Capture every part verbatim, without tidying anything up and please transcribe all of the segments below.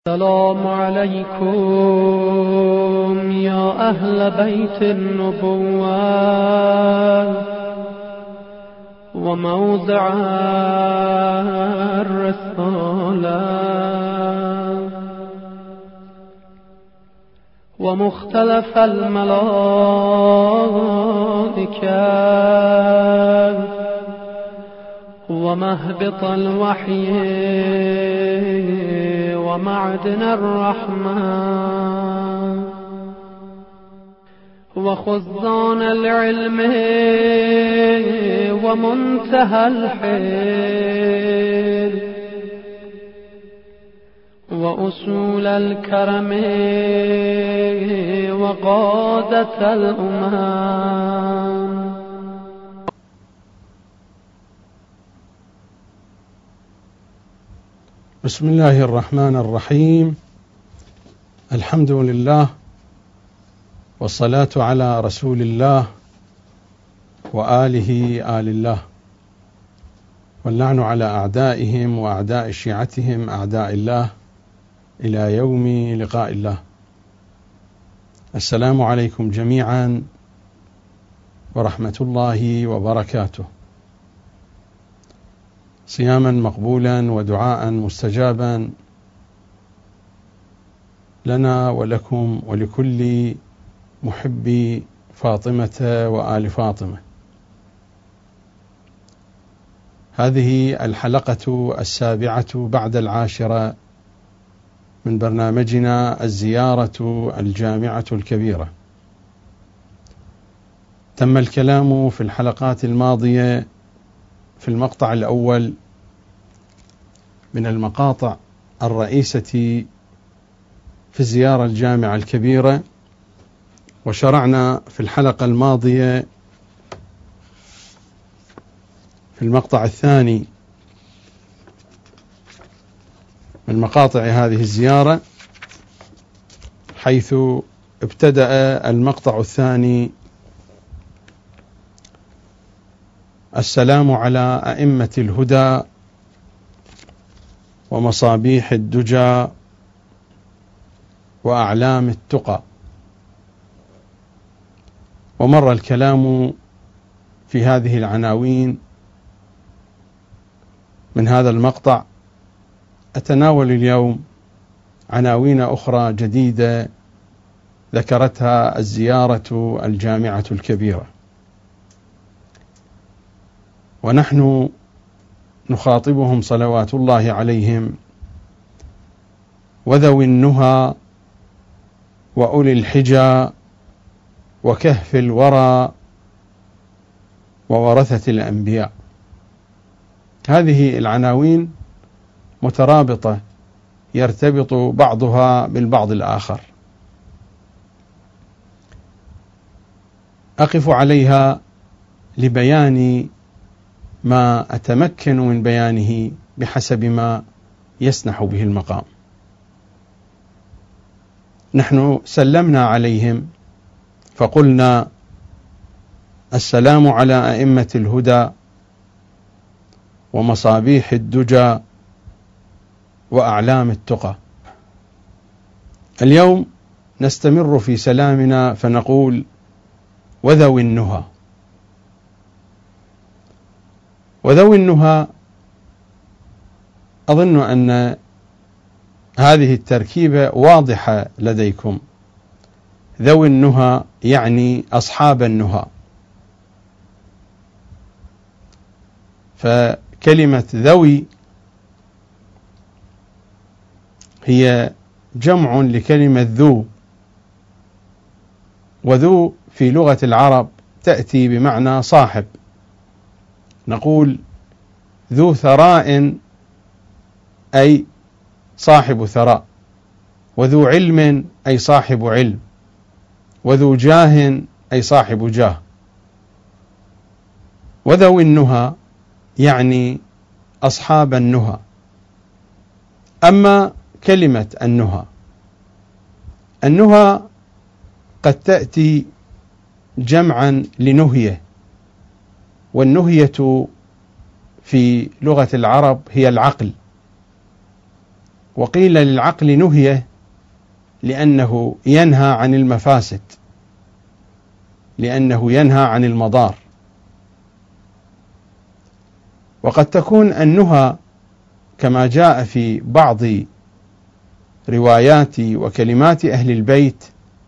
السلام عليكم يا أهل بيت النبوة وموضع الرسالة ومختلف الملائكة ومهبط الوحي ومعدن الرحمة وخزان العلم ومنتهى الحيل وأصول الكرم وقادة الأمم. بسم الله الرحمن الرحيم. الحمد لله والصلاة على رسول الله وآله آل الله، واللعن على أعدائهم وأعداء شيعتهم أعداء الله إلى يوم لقاء الله. السلام عليكم جميعا ورحمة الله وبركاته. صياما مقبولا ودعاء مستجابا لنا ولكم ولكل محبي فاطمة وآل فاطمة. هذه الحلقة السابعة بعد العاشرة من برنامجنا الزيارة الجامعة الكبيرة. تم الكلام في الحلقات الماضية في المقطع الأول من المقاطع الرئيسة في الزيارة الجامعة الكبيرة، وشرعنا في الحلقة الماضية في المقطع الثاني من مقاطع هذه الزيارة، حيث ابتدأ المقطع الثاني: السلام على أئمة الهدى ومصابيح الدجى وأعلام التقى. ومر الكلام في هذه العناوين من هذا المقطع. أتناول اليوم عناوين أخرى جديدة ذكرتها الزيارة الجامعة الكبيرة، ونحن نخاطبهم صلوات الله عليهم وذوي النهى وأولي الحجى وكهف الورى وورثة الأنبياء. هذه العناوين مترابطة، يرتبط بعضها بالبعض الآخر. أقف عليها لبيان ما أتمكن من بيانه بحسب ما يسنح به المقام. نحن سلمنا عليهم فقلنا: السلام على أئمة الهدى ومصابيح الدجى وأعلام التقى. اليوم نستمر في سلامنا فنقول: وذوي النهى. وذوي النهى، أظن أن هذه التركيبة واضحة لديكم. ذوي النهى يعني أصحاب النهى، فكلمة ذوي هي جمع لكلمة ذو، وذو في لغة العرب تأتي بمعنى صاحب. نقول ذو ثراء أي صاحب ثراء، وذو علم أي صاحب علم، وذو جاه أي صاحب جاه. وذوي النهى يعني أصحاب النهى. أما كلمة النهى، النهى قد تأتي جمعا لنهية، والنهية في لغة العرب هي العقل، وقيل للعقل نهي لأنه ينهى عن المفاسد، لأنه ينهى عن المضار. وقد تكون النهى كما جاء في بعض روايات وكلمات أهل البيت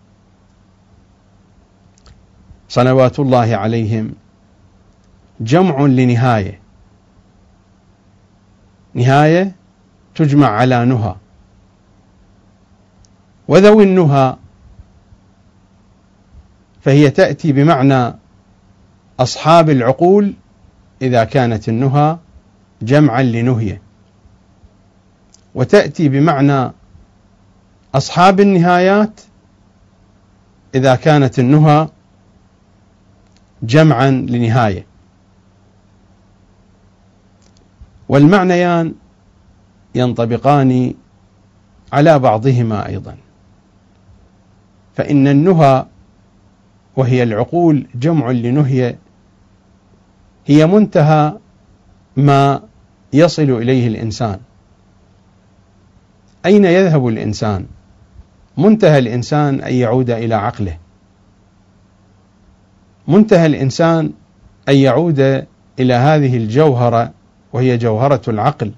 صلوات الله عليهم جمع لنهاية، نهاية تجمع على نهى. وذوي النهى فهي تأتي بمعنى أصحاب العقول إذا كانت النهى جمعا لنهية، وتأتي بمعنى أصحاب النهايات إذا كانت النهى جمعا لنهاية. والمعنيان ينطبقان على بعضهما أيضا، فإن النهى وهي العقول جمع لنهية هي منتهى ما يصل إليه الإنسان. أين يذهب الإنسان؟ منتهى الإنسان أن يعود إلى عقله، منتهى الإنسان أن يعود إلى هذه الجوهرة وهي جوهرة العقل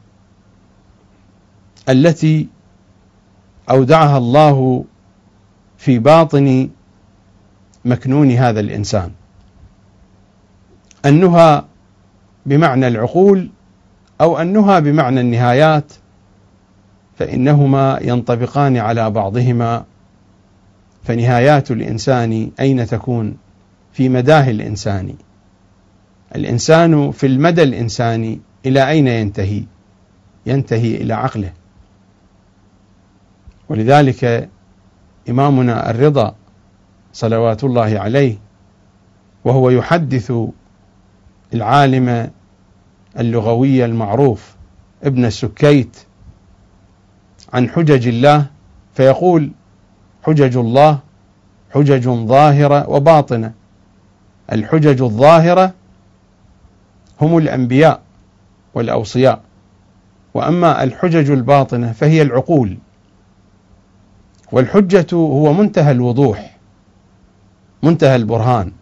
التي أودعها الله في باطن مكنون هذا الإنسان. النهى بمعنى العقول أو النهى بمعنى النهايات فإنهما ينطبقان على بعضهما. فنهايات الإنسان أين تكون؟ في مداه الإنساني. الإنسان في المدى الإنساني إلى أين ينتهي؟ ينتهي إلى عقله. ولذلك إمامنا الرضا صلوات الله عليه وهو يحدث العالم اللغوي المعروف ابن السكيت عن حجج الله فيقول: حجج الله حجج ظاهرة وباطنة. الحجج الظاهرة هم الأنبياء والأوصياء، وأما الحجج الباطنة فهي العقول. والحجة هو منتهى الوضوح، منتهى البرهان.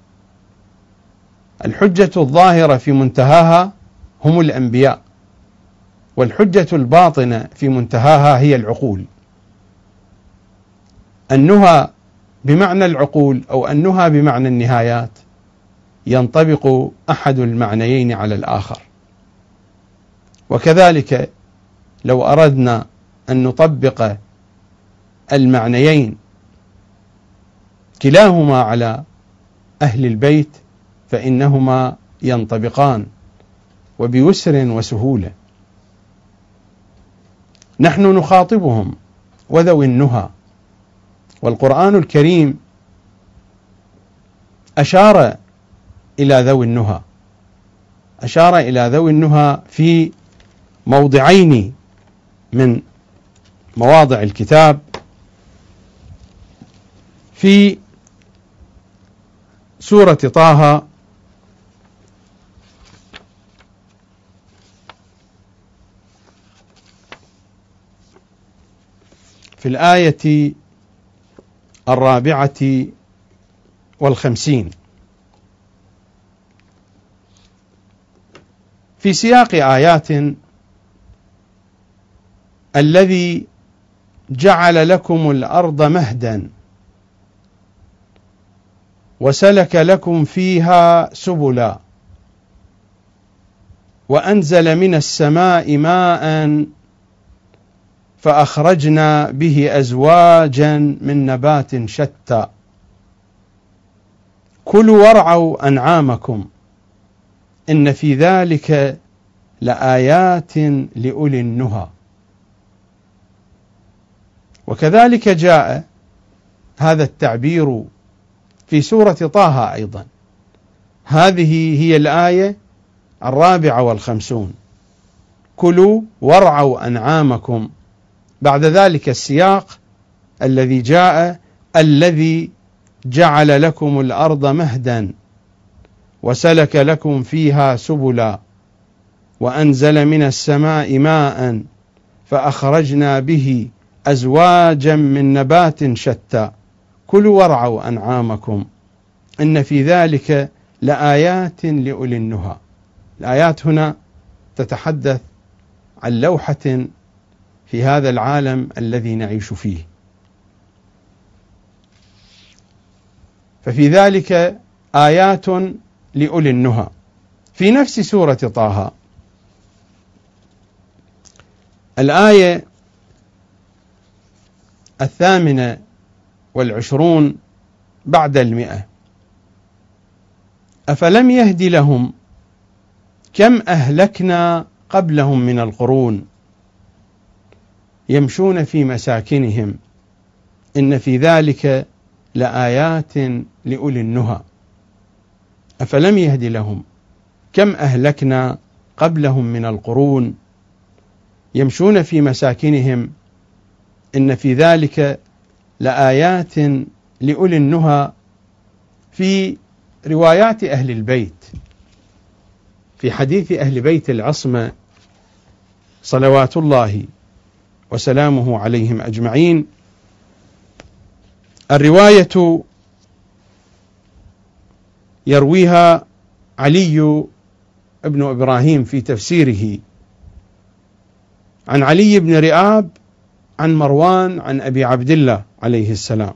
الحجة الظاهرة في منتهاها هم الأنبياء، والحجة الباطنة في منتهاها هي العقول. النهى بمعنى العقول أو النهى بمعنى النهايات ينطبق أحد المعنيين على الآخر. وكذلك لو أردنا أن نطبق المعنيين كلاهما على أهل البيت فإنهما ينطبقان وبيسر وسهولة. نحن نخاطبهم وذوي النهى، والقرآن الكريم أشار إلى ذوي النهى، أشار إلى ذوي النهى في موضعين من مواضع الكتاب. في سورة طه في الآية الرابعة والخمسين في سياق آيات: الذي جعل لكم الأرض مهدا وسلك لكم فيها سبلا وأنزل من السماء ماء فأخرجنا به أزواجا من نبات شتى كلوا وارعوا أنعامكم إن في ذلك لآيات لأولي النهى. وكذلك جاء هذا التعبير في سورة طه أيضا. هذه هي الآية الرابعة والخمسون: كلوا وارعوا أنعامكم. بعد ذلك السياق الذي جاء: الذي جعل لكم الأرض مهدا وسلك لكم فيها سبلا وأنزل من السماء ماء فأخرجنا به أزواجا من نبات شتى كلوا وارعوا أنعامكم إن في ذلك لآيات لأولي النهى. الآيات هنا تتحدث عن لوحة في هذا العالم الذي نعيش فيه، ففي ذلك آيات لأولي النهى. في نفس سورة طه الآية الثامنة والعشرون بعد المئة: أفلم يهد لهم كم أهلكنا قبلهم من القرون يمشون في مساكنهم إن في ذلك لآيات لأولي النهى. أفلم يهد لهم كم أهلكنا قبلهم من القرون يمشون في مساكنهم إن في ذلك لآيات لأولي النهى. في روايات أهل البيت، في حديث أهل بيت العصمة صلوات الله وسلامه عليهم أجمعين، الرواية يرويها علي بن إبراهيم في تفسيره عن علي بن رئاب عن مروان عن أبي عبد الله عليه السلام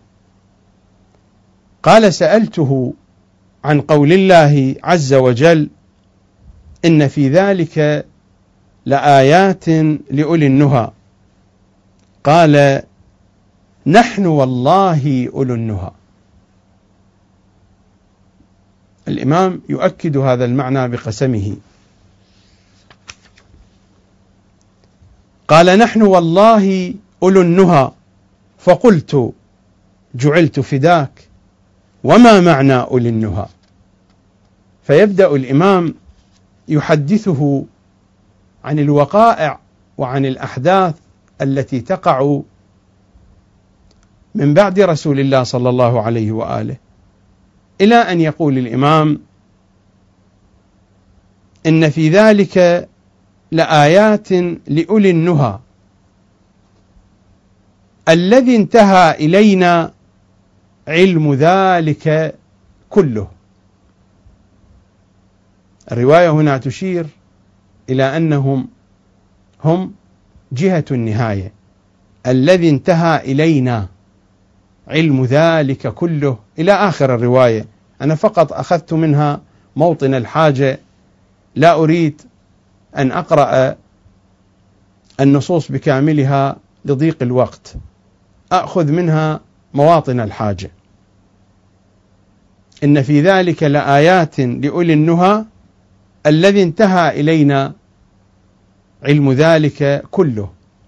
قال: سألته عن قول الله عز وجل: إن في ذلك لآيات لأولي النهى. قال: نحن والله أولو النهى. الإمام يؤكد هذا المعنى بقسمه، قال: نحن والله أولو النهى. فقلت: جعلت فداك، وما معنى أولي النهى؟ فيبدأ الإمام يحدثه عن الوقائع وعن الأحداث التي تقع من بعد رسول الله صلى الله عليه وآله، إلى أن يقول الإمام: إن في ذلك لآيات لأولي النهى الذي انتهى إلينا علم ذلك كله. الرواية هنا تشير إلى أنهم هم جهة النهاية، الذي انتهى إلينا علم ذلك كله إلى آخر الرواية. أنا فقط أخذت منها موطن الحاجة، لا أريد أن أقرأ النصوص بكاملها لضيق الوقت، أخذ منها مواطن الحاجة. إن في ذلك لآيات لأولي النهى الذي انتهى إلينا علم ذلك كله.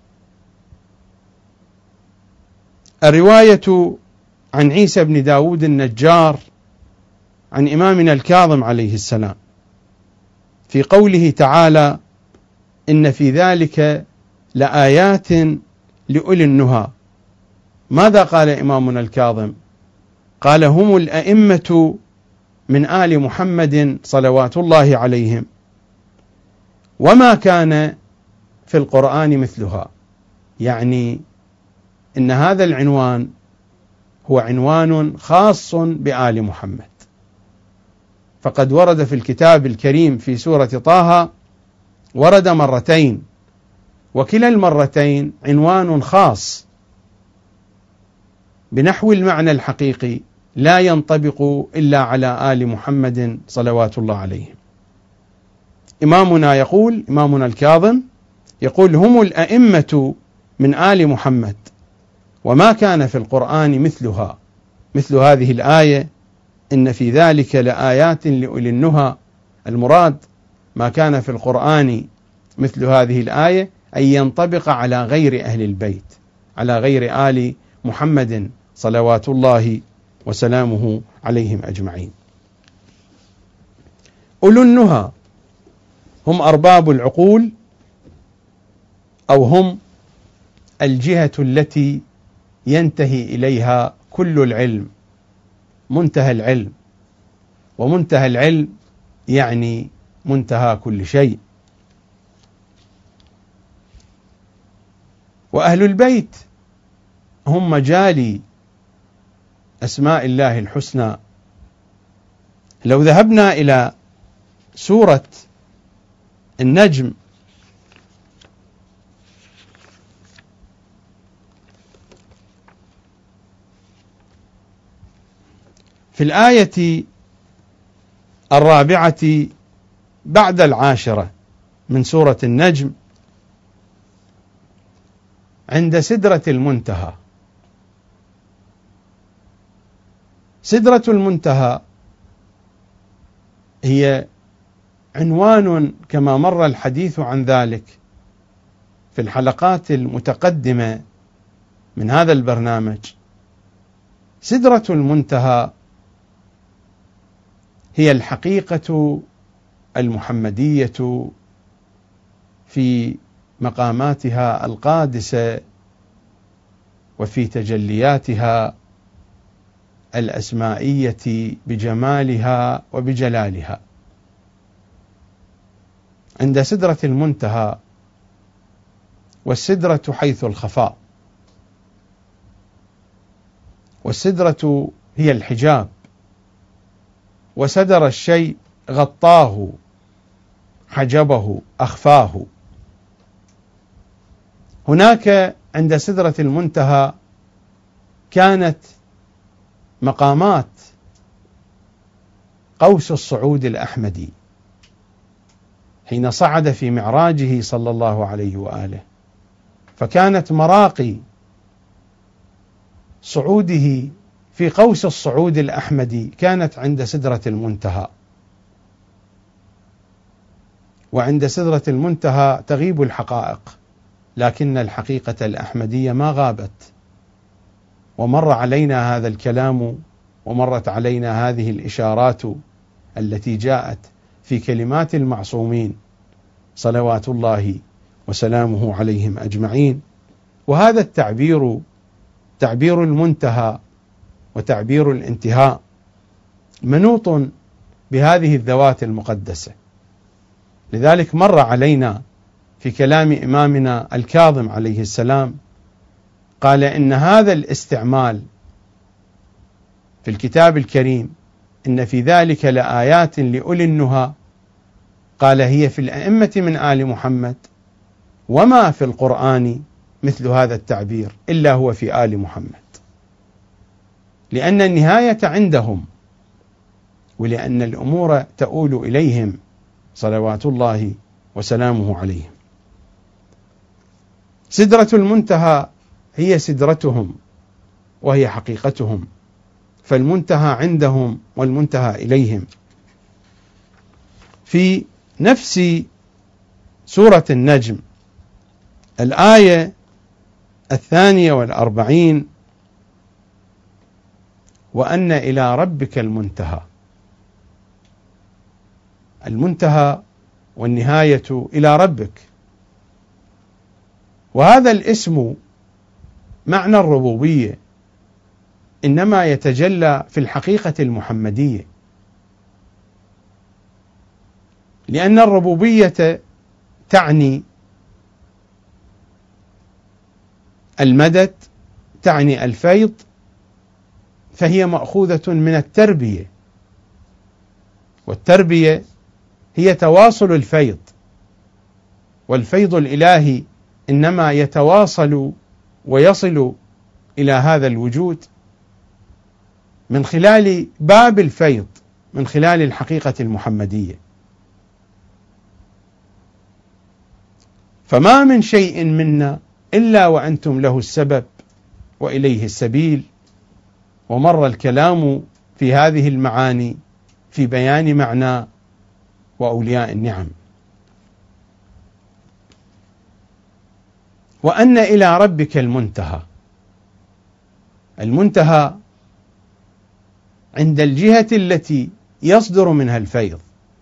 الرواية عن عيسى بن داود النجار عن إمامنا الكاظم عليه السلام في قوله تعالى: إن في ذلك لآيات لأولي النهى. ماذا قال إمامنا الكاظم؟ قال: هم الأئمة من آل محمد صلوات الله عليهم، وما كان في القرآن مثلها. يعني إن هذا العنوان هو عنوان خاص بآل محمد، فقد ورد في الكتاب الكريم في سورة طه ورد مرتين، وكلا المرتين عنوان خاص بنحو المعنى الحقيقي لا ينطبق إلا على آل محمد صلوات الله عليهم. إمامنا يقول، إمامنا الكاظم يقول: هم الأئمة من آل محمد، وما كان في القرآن مثلها، مثل هذه الآية: إن في ذلك لآيات لأولي النهى. المراد ما كان في القرآن مثل هذه الآية أي ينطبق على غير أهل البيت، على غير آل محمد صلوات الله وسلامه عليهم أجمعين. أولو النهى هم أرباب العقول، أو هم الجهة التي ينتهي إليها كل العلم، منتهى العلم، ومنتهى العلم يعني منتهى كل شيء. وأهل البيت هم مجالي أسماء الله الحسنى. لو ذهبنا إلى سورة النجم في الآية الرابعة بعد العاشرة من سورة النجم عند سدرة المنتهى. سدرة المنتهى هي عنوان كما مر الحديث عن ذلك في الحلقات المتقدمة من هذا البرنامج. سدرة المنتهى هي الحقيقة المحمدية في مقاماتها القادسة وفي تجلياتها الأسمائية بجمالها وبجلالها. عند سدرة المنتهى، والسدرة حيث الخفاء، والسدرة هي الحجاب، وسدر الشيء غطاه، حجبه، أخفاه. هناك عند سدرة المنتهى كانت مقامات قوس الصعود الأحمدي حين صعد في معراجه صلى الله عليه وآله، فكانت مراقي صعوده في قوس الصعود الأحمدي كانت عند سدرة المنتهى. وعند سدرة المنتهى تغيب الحقائق، لكن الحقيقة الأحمدية ما غابت. ومر علينا هذا الكلام ومرت علينا هذه الإشارات التي جاءت في كلمات المعصومين صلوات الله وسلامه عليهم أجمعين. وهذا التعبير تعبير المنتهى وتعبير الانتهاء منوط بهذه الذوات المقدسة. لذلك مر علينا في كلام إمامنا الكاظم عليه السلام قال إن هذا الاستعمال في الكتاب الكريم إن في ذلك لآيات لأولي النهى، قال هي في الأئمة من آل محمد، وما في القرآن مثل هذا التعبير إلا هو في آل محمد، لأن النهاية عندهم ولأن الأمور تؤول إليهم صلوات الله وسلامه عليهم. سدرة المنتهى هي سدرتهم وهي حقيقتهم، فالمنتهى عندهم والمنتهى إليهم. في نفس سورة النجم الآية الثانية والأربعين: وأن إلى ربك المنتهى. المنتهى والنهاية إلى ربك، وهذا الاسم معنى الربوبية إنما يتجلى في الحقيقة المحمدية، لأن الربوبية تعني المدد، تعني الفيض، فهي مأخوذة من التربية، والتربية هي تواصل الفيض، والفيض الإلهي إنما يتواصل ويصل إلى هذا الوجود من خلال باب الفيض، من خلال الحقيقة المحمدية. فما من شيء منا إلا وأنتم له السبب وإليه السبيل. ومر الكلام في هذه المعاني في بيان معنى وأولياء النعم. وأن إلى ربك المنتهى. المنتهى عند الجهة التي يصدر منها الفيض،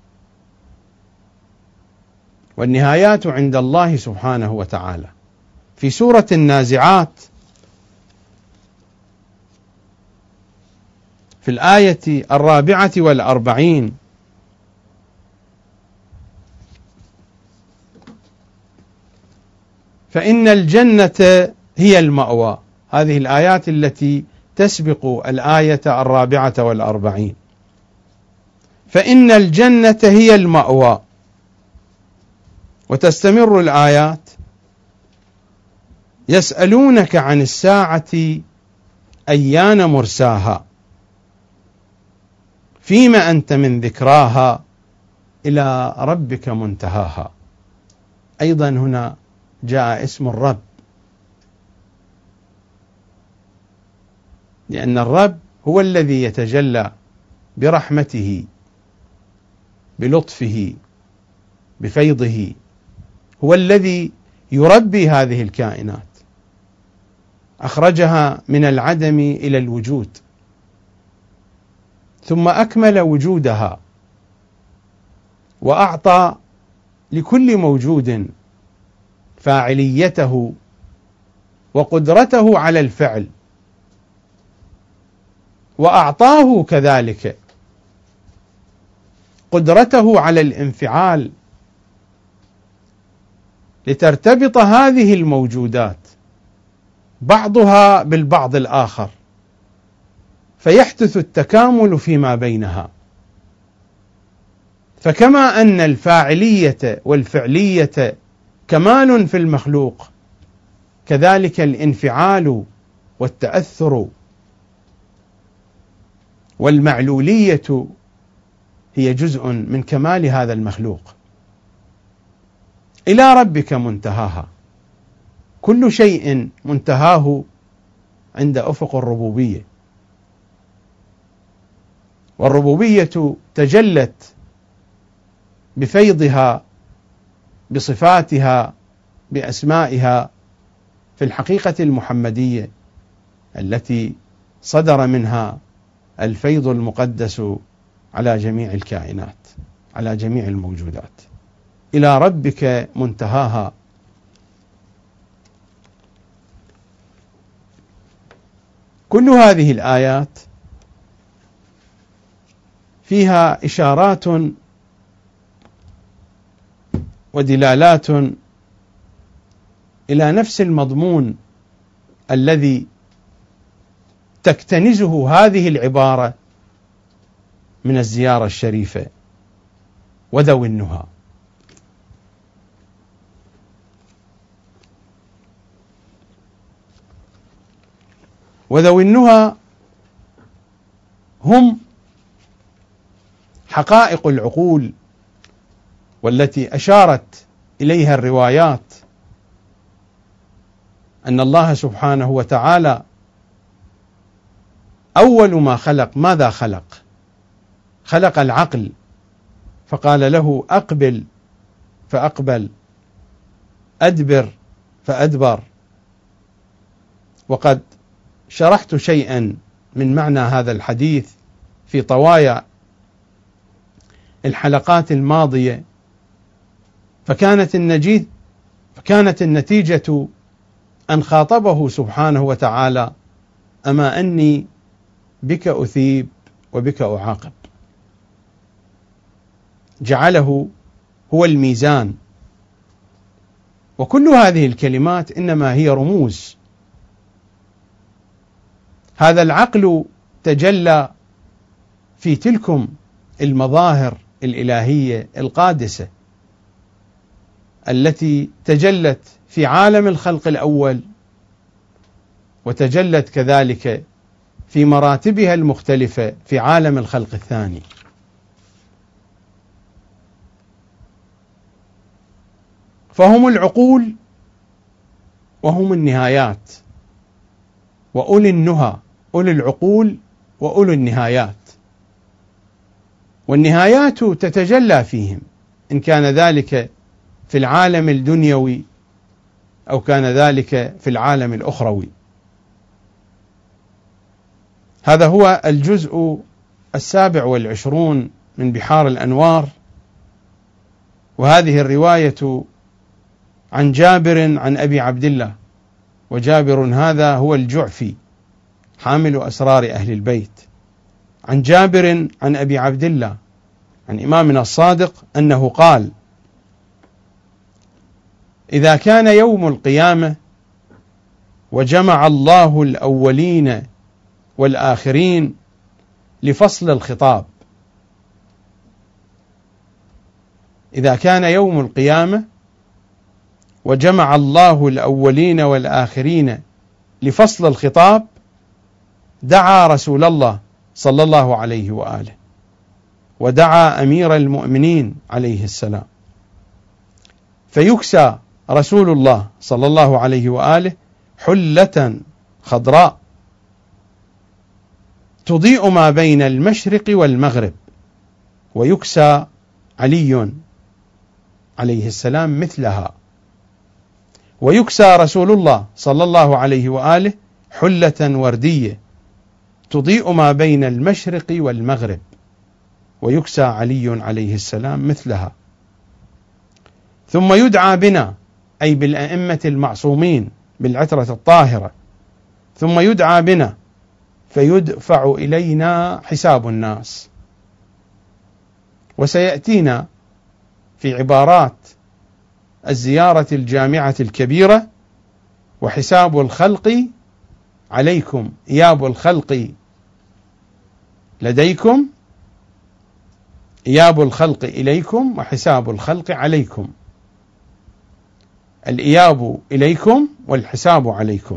والنهايات عند الله سبحانه وتعالى. في سورة النازعات في الآية الرابعة والأربعين: فإن الجنة هي المأوى. هذه الآيات التي تسبق الآية الرابعة والأربعين. فإن الجنة هي المأوى. وتستمر الآيات: يسألونك عن الساعة أيان مرساها فيما أنت من ذكراها إلى ربك منتهاها. أيضا هنا جاء اسم الرب، لأن الرب هو الذي يتجلى برحمته بلطفه بفيضه، هو الذي يربي هذه الكائنات، أخرجها من العدم إلى الوجود ثم أكمل وجودها، وأعطى لكل موجود فاعليته وقدرته على الفعل، وأعطاه كذلك قدرته على الانفعال، لترتبط هذه الموجودات بعضها بالبعض الآخر، فيحدث التكامل فيما بينها. فكما أن الفاعلية والفعلية كمال في المخلوق، كذلك الانفعال والتأثر والمعلولية هي جزء من كمال هذا المخلوق. إلى ربك منتهاها. كل شيء منتهاه عند أفق الربوبية، والربوبية تجلت بفيضها بصفاتها بأسمائها في الحقيقة المحمدية التي صدر منها الفيض المقدس على جميع الكائنات، على جميع الموجودات. إلى ربك منتهاها. كل هذه الآيات فيها إشارات ودلالات إلى نفس المضمون الذي تكتنزه هذه العبارة من الزيارة الشريفة وذوي النهى. وذوي النهى هم حقائق العقول، والتي أشارت إليها الروايات أن الله سبحانه وتعالى أول ما خلق ماذا خلق؟ خلق العقل، فقال له أقبل فأقبل، أدبر فأدبر. وقد شرحت شيئا من معنى هذا الحديث في طوايا الحلقات الماضية، فكانت النجيد فكانت النتيجة أن خاطبه سبحانه وتعالى: أما أني بك أثيب وبك أعاقب. جعله هو الميزان. وكل هذه الكلمات إنما هي رموز. هذا العقل تجلى في تلكم المظاهر الإلهية القادسة التي تجلت في عالم الخلق الأول، وتجلت كذلك في مراتبها المختلفة في عالم الخلق الثاني. فهم العقول وهم النهايات، وأولي النهى، أولي العقول وأولي النهايات. والنهايات تتجلى فيهم، إن كان ذلك في العالم الدنيوي أو كان ذلك في العالم الأخروي. هذا هو الجزء السابع والعشرون من بحار الأنوار. وهذه الرواية عن جابر عن أبي عبد الله، وجابر هذا هو الجعفي حامل أسرار أهل البيت. عن جابر عن أبي عبد الله عن إمامنا الصادق أنه قال: إذا كان يوم القيامة وجمع الله الأولين والآخرين لفصل الخطاب، إذا كان يوم القيامة وجمع الله الأولين والآخرين لفصل الخطاب، دعا رسول الله صلى الله عليه وآله ودعا أمير المؤمنين عليه السلام، فيكسى رسول الله صلى الله عليه وآله حلة خضراء تضيء ما بين المشرق والمغرب، ويكسى علي عليه السلام مثلها، ويكسى رسول الله صلى الله عليه وآله حلة وردية تضيء ما بين المشرق والمغرب، ويكسى علي عليه السلام مثلها. ثم يدعى بنا، أي بالأئمة المعصومين بالعترة الطاهرة، ثم يدعى بنا فيدفع إلينا حساب الناس. وسيأتينا في عبارات الزيارة الجامعة الكبيرة: وحساب الخلق عليكم، إياب الخلق لديكم، إياب الخلق إليكم، وحساب الخلق عليكم. الإياب إليكم والحساب عليكم.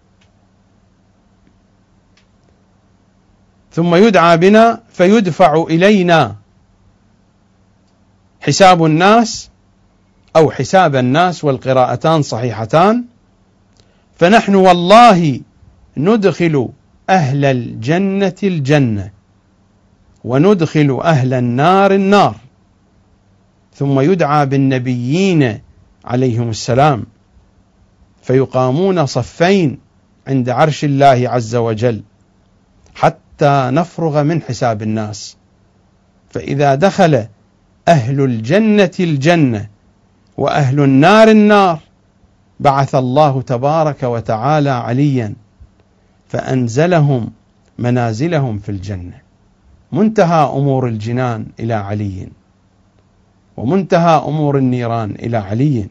ثم يدعى بنا فيدفع إلينا حساب الناس أو حساب الناس، والقراءتان صحيحتان. فنحن والله ندخل أهل الجنة الجنة وندخل أهل النار النار. ثم يدعى بالنبيين عليهم السلام فيقامون صفين عند عرش الله عز وجل حتى نفرغ من حساب الناس. فإذا دخل أهل الجنة الجنة وأهل النار النار، بعث الله تبارك وتعالى عليا فأنزلهم منازلهم في الجنة. منتهى أمور الجنان إلى علي، ومنتهى أمور النيران إلى علي.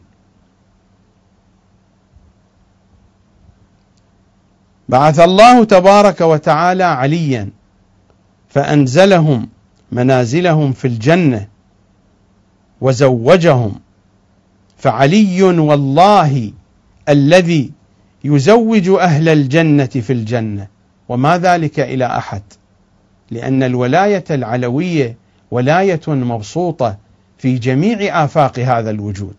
بعث الله تبارك وتعالى عليا فأنزلهم منازلهم في الجنة وزوجهم. فعلي والله الذي يزوج أهل الجنة في الجنة، وما ذلك إلى أحد، لأن الولاية العلوية ولاية مبسوطة في جميع آفاق هذا الوجود.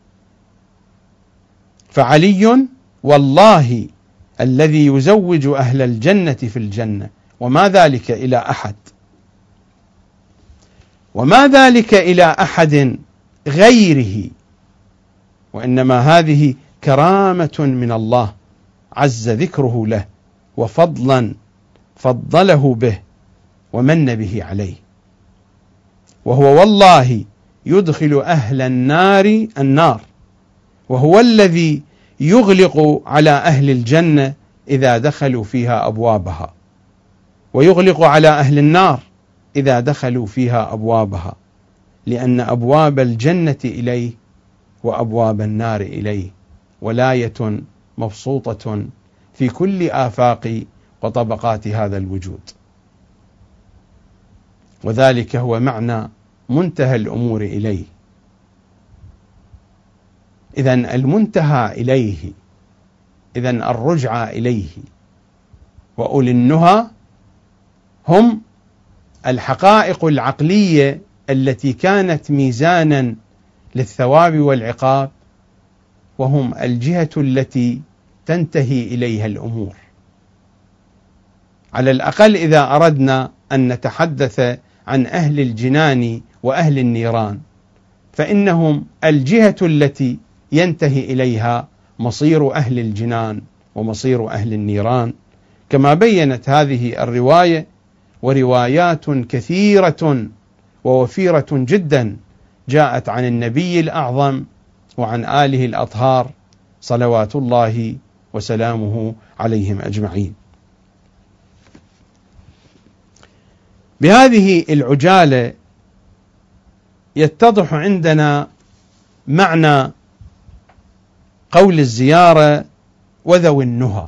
فعلي والله الذي يزوج أهل الجنة في الجنة، وما ذلك إلى أحد، وما ذلك إلى أحد غيره، وإنما هذه كرامة من الله عز ذكره له، وفضلا فضله به ومن به عليه. وهو والله يدخل أهل النار النار، وهو الذي يغلق على أهل الجنة إذا دخلوا فيها أبوابها، ويغلق على أهل النار إذا دخلوا فيها أبوابها، لأن أبواب الجنة إليه وأبواب النار إليه ولاية مبسوطة في كل آفاق وطبقات هذا الوجود. وذلك هو معنى منتهى الأمور إليه. إذن المنتهى إليه، إذن الرجعة إليه. وأولي النهى هم الحقائق العقلية التي كانت ميزانا للثواب والعقاب، وهم الجهة التي تنتهي إليها الأمور. على الأقل إذا أردنا أن نتحدث عن أهل الجنان وأهل النيران، فإنهم الجهة التي ينتهي إليها مصير أهل الجنان ومصير أهل النيران، كما بينت هذه الرواية وروايات كثيرة ووفيرة جدا جاءت عن النبي الأعظم وعن آله الأطهار صلوات الله وسلامه عليهم أجمعين. بهذه العجالة يتضح عندنا معنى قول الزيارة وذوي النهى،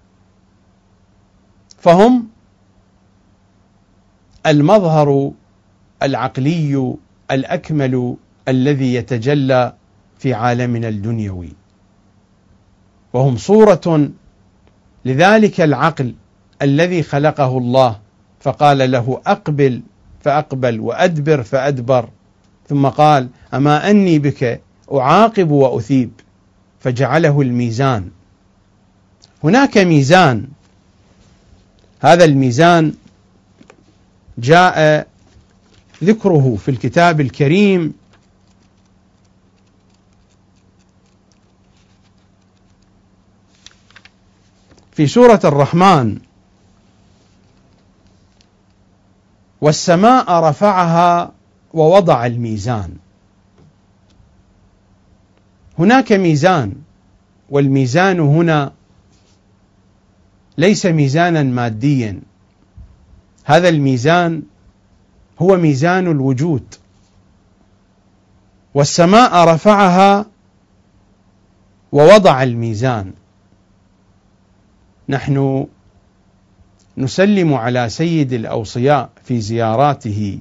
فهم المظهر العقلي الأكمل الذي يتجلى في عالمنا الدنيوي، وهم صورة لذلك العقل الذي خلقه الله فقال له أقبل فأقبل وأدبر فأدبر، ثم قال أما أني بك أعاقب وأثيب، فجعله الميزان. هناك ميزان، هذا الميزان جاء ذكره في الكتاب الكريم في سورة الرحمن: والسماء رفعها ووضع الميزان. هناك ميزان، والميزان هنا ليس ميزانا ماديا، هذا الميزان هو ميزان الوجود. والسماء رفعها ووضع الميزان. نحن نسلم على سيد الأوصياء في زياراته،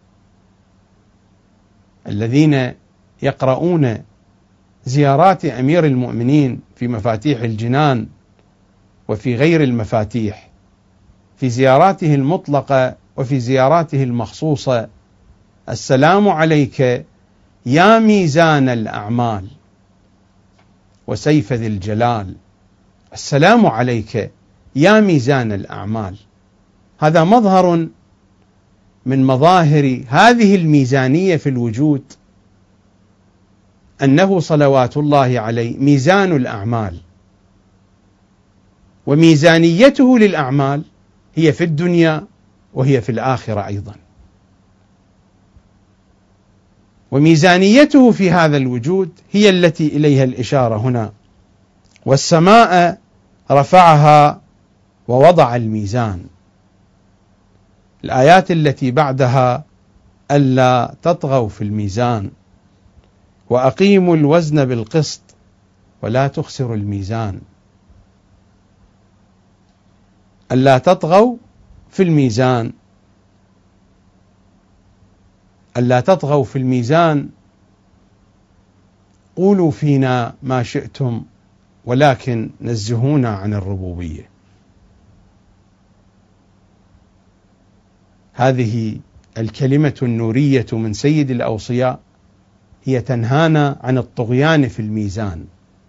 الذين يقرؤون زيارات أمير المؤمنين في مفاتيح الجنان وفي غير المفاتيح، في زياراته المطلقة وفي زياراته المخصوصة: السلام عليك يا ميزان الأعمال وسيف ذي الجلال. السلام عليك يا ميزان الأعمال. هذا مظهر من مظاهر هذه الميزانية في الوجود، أنه صلوات الله عليه ميزان الأعمال، وميزانيته للأعمال هي في الدنيا وهي في الآخرة أيضا. وميزانيته في هذا الوجود هي التي إليها الإشارة هنا: والسماء رفعها ووضع الميزان. الآيات التي بعدها: ألا تطغوا في الميزان وأقيموا الوزن بالقسط ولا تخسروا الميزان. ألا تطغوا في الميزان، ألا تطغوا في الميزان، قولوا فينا ما شئتم ولكن نزهونا عن الربوبية. هذه الكلمة النورية من سيد الأوصياء هي تنهانا عن الطغيان في الميزان.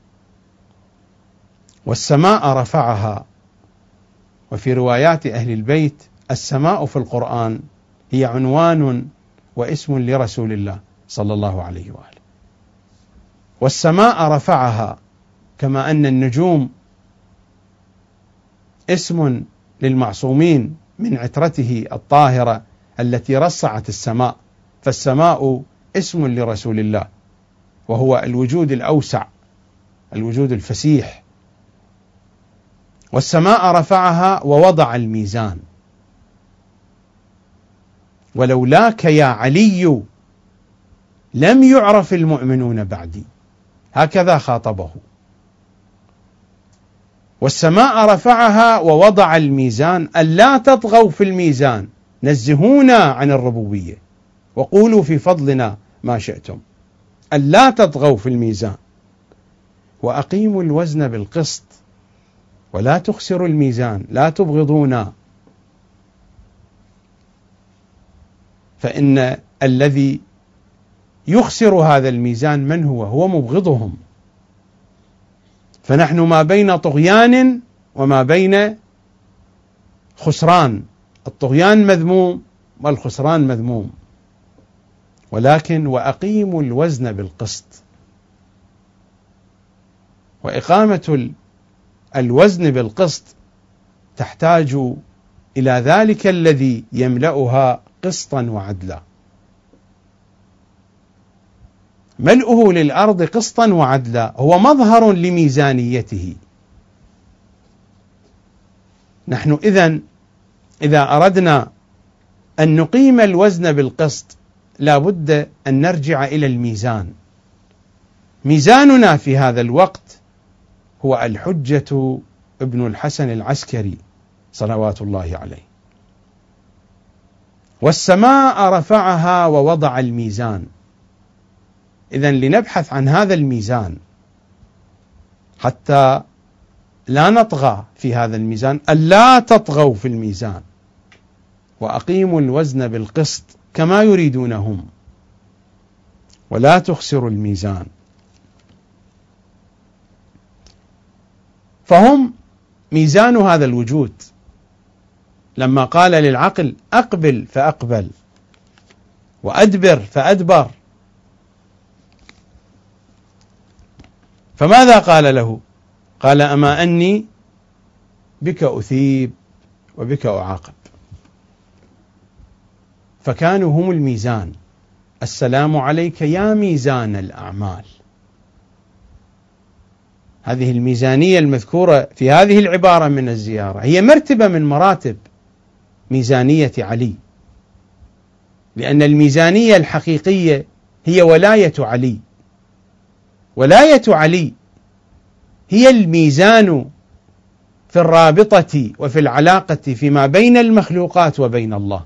والسماء رفعها، وفي روايات أهل البيت السماء في القرآن هي عنوان واسم لرسول الله صلى الله عليه وآله. والسماء رفعها، كما أن النجوم اسم للمعصومين من عترته الطاهرة التي رصعت السماء، فالسماء اسم لرسول الله، وهو الوجود الأوسع، الوجود الفسيح. والسماء رفعها ووضع الميزان. ولولاك يا علي لم يعرف المؤمنون بعدي، هكذا خاطبه. والسماء رفعها ووضع الميزان، ألا تطغوا في الميزان، نزهونا عن الربوبية وقولوا في فضلنا ما شئتم. ألا تطغوا في الميزان وأقيموا الوزن بالقسط ولا تخسروا الميزان، لا تبغضونا. فإن الذي يخسر هذا الميزان من هو؟ هو مبغضهم. فنحن ما بين طغيان وما بين خسران، الطغيان مذموم والخسران مذموم، ولكن وأقيموا الوزن بالقسط. وإقامة الوزن بالقسط تحتاج إلى ذلك الذي يملأها قسطا وعدلا. ملؤه للأرض قسطا وعدلا هو مظهر لميزانيته. نحن إذن إذا أردنا أن نقيم الوزن بالقسط لا بد أن نرجع إلى الميزان. ميزاننا في هذا الوقت هو الحجة ابن الحسن العسكري صلوات الله عليه. والسماء رفعها ووضع الميزان. إذن لنبحث عن هذا الميزان حتى لا نطغى في هذا الميزان، ألا تطغوا في الميزان وأقيموا الوزن بالقسط كما يريدونهم ولا تخسروا الميزان. فهم ميزان هذا الوجود. لما قال للعقل أقبل فأقبل وأدبر فأدبر، فماذا قال له؟ قال أما أني بك أثيب وبك أعاقب. فكانوا هم الميزان. السلام عليك يا ميزان الأعمال. هذه الميزانية المذكورة في هذه العبارة من الزيارة هي مرتبة من مراتب ميزانية علي، لأن الميزانية الحقيقية هي ولاية علي. ولاية علي هي الميزان في الرابطة وفي العلاقة فيما بين المخلوقات وبين الله.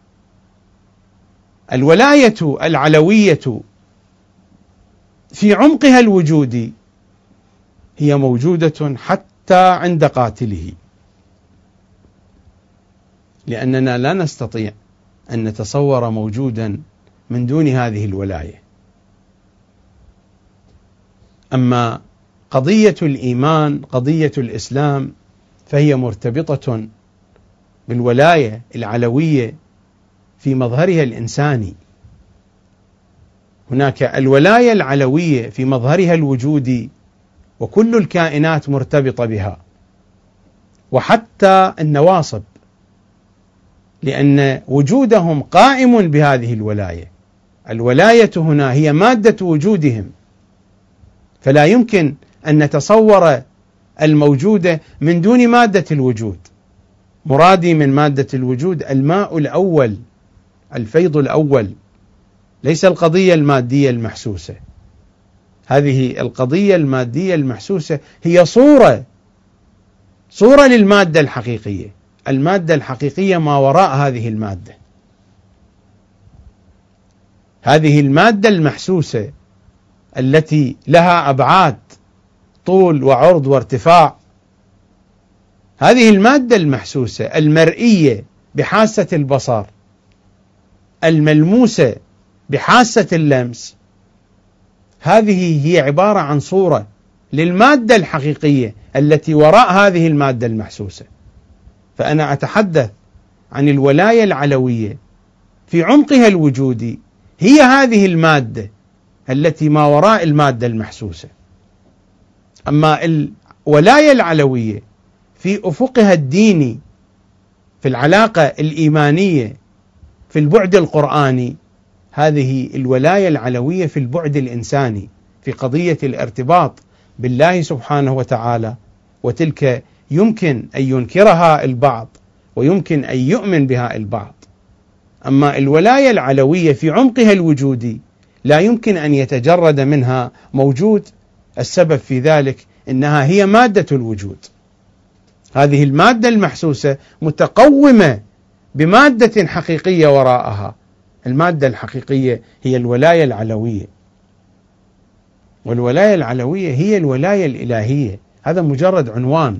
الولاية العلوية في عمقها الوجودي هي موجودة حتى عند قاتله، لأننا لا نستطيع أن نتصور موجودا من دون هذه الولاية. أما قضية الإيمان، قضية الإسلام، فهي مرتبطة بالولاية العلوية في مظهرها الإنساني. هناك الولاية العلوية في مظهرها الوجودي، وكل الكائنات مرتبطة بها، وحتى النواصب، لأن وجودهم قائم بهذه الولاية. الولاية هنا هي مادة وجودهم، فلا يمكن أن نتصور الموجودة من دون مادة الوجود. مرادي من مادة الوجود الماء الأول، الفيض الأول، ليس القضية المادية المحسوسة. هذه القضية المادية المحسوسة هي صورة صورة للمادة الحقيقية. المادة الحقيقية ما وراء هذه المادة. هذه المادة المحسوسة التي لها أبعاد طول وعرض وارتفاع، هذه المادة المحسوسة المرئية بحاسة البصر، الملموسة بحاسة اللمس، هذه هي عبارة عن صورة للمادة الحقيقية التي وراء هذه المادة المحسوسة. فأنا أتحدث عن الولاية العلوية في عمقها الوجودي، هي هذه المادة التي ما وراء المادة المحسوسة. أما الولاية العلوية في أفقها الديني، في العلاقة الإيمانية، في البعد القرآني، هذه الولاية العلوية في البعد الإنساني، في قضية الارتباط بالله سبحانه وتعالى، وتلك يمكن أن ينكرها البعض ويمكن أن يؤمن بها البعض. أما الولاية العلوية في عمقها الوجودي لا يمكن أن يتجرد منها موجود. السبب في ذلك إنها هي مادة الوجود. هذه المادة المحسوسة متقومة بمادة حقيقية وراءها. المادة الحقيقية هي الولاية العلوية، والولاية العلوية هي الولاية الإلهية. هذا مجرد عنوان.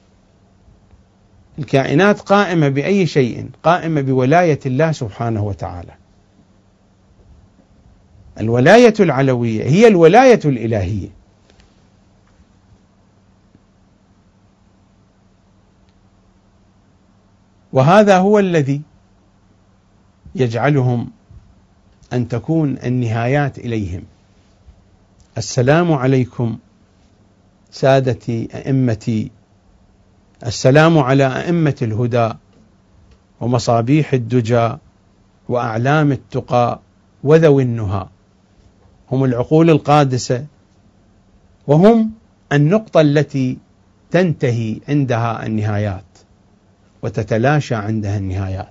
الكائنات قائمة بأي شيء؟ قائمة بولاية الله سبحانه وتعالى. الولاية العلوية هي الولاية الإلهية. وهذا هو الذي يجعلهم أن تكون النهايات إليهم. السلام عليكم سادتي أئمتي، السلام على أئمة الهدى ومصابيح الدجى وأعلام التقى وذوي النهى. هم العقول القادسة، وهم النقطة التي تنتهي عندها النهايات وتتلاشى عندها النهايات.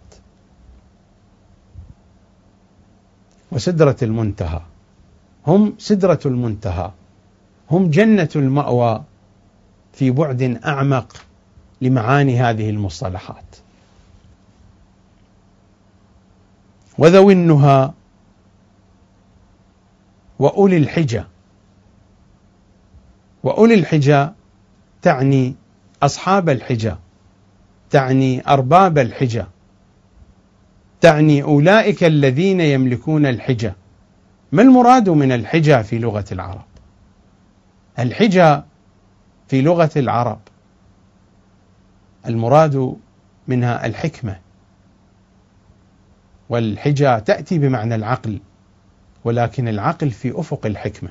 وسدرة المنتهى، هم سدرة المنتهى، هم جنة المأوى في بعد أعمق لمعاني هذه المصطلحات. وذوي النهى وأولي الحجى. وأولي الحجى تعني أصحاب الحجى، تعني أرباب الحجى، تعني أولئك الذين يملكون الحجى. ما المراد من الحجى في لغة العرب؟ الحجى في لغة العرب المراد منها الحكمة، والحجى تأتي بمعنى العقل، ولكن العقل في أفق الحكمة.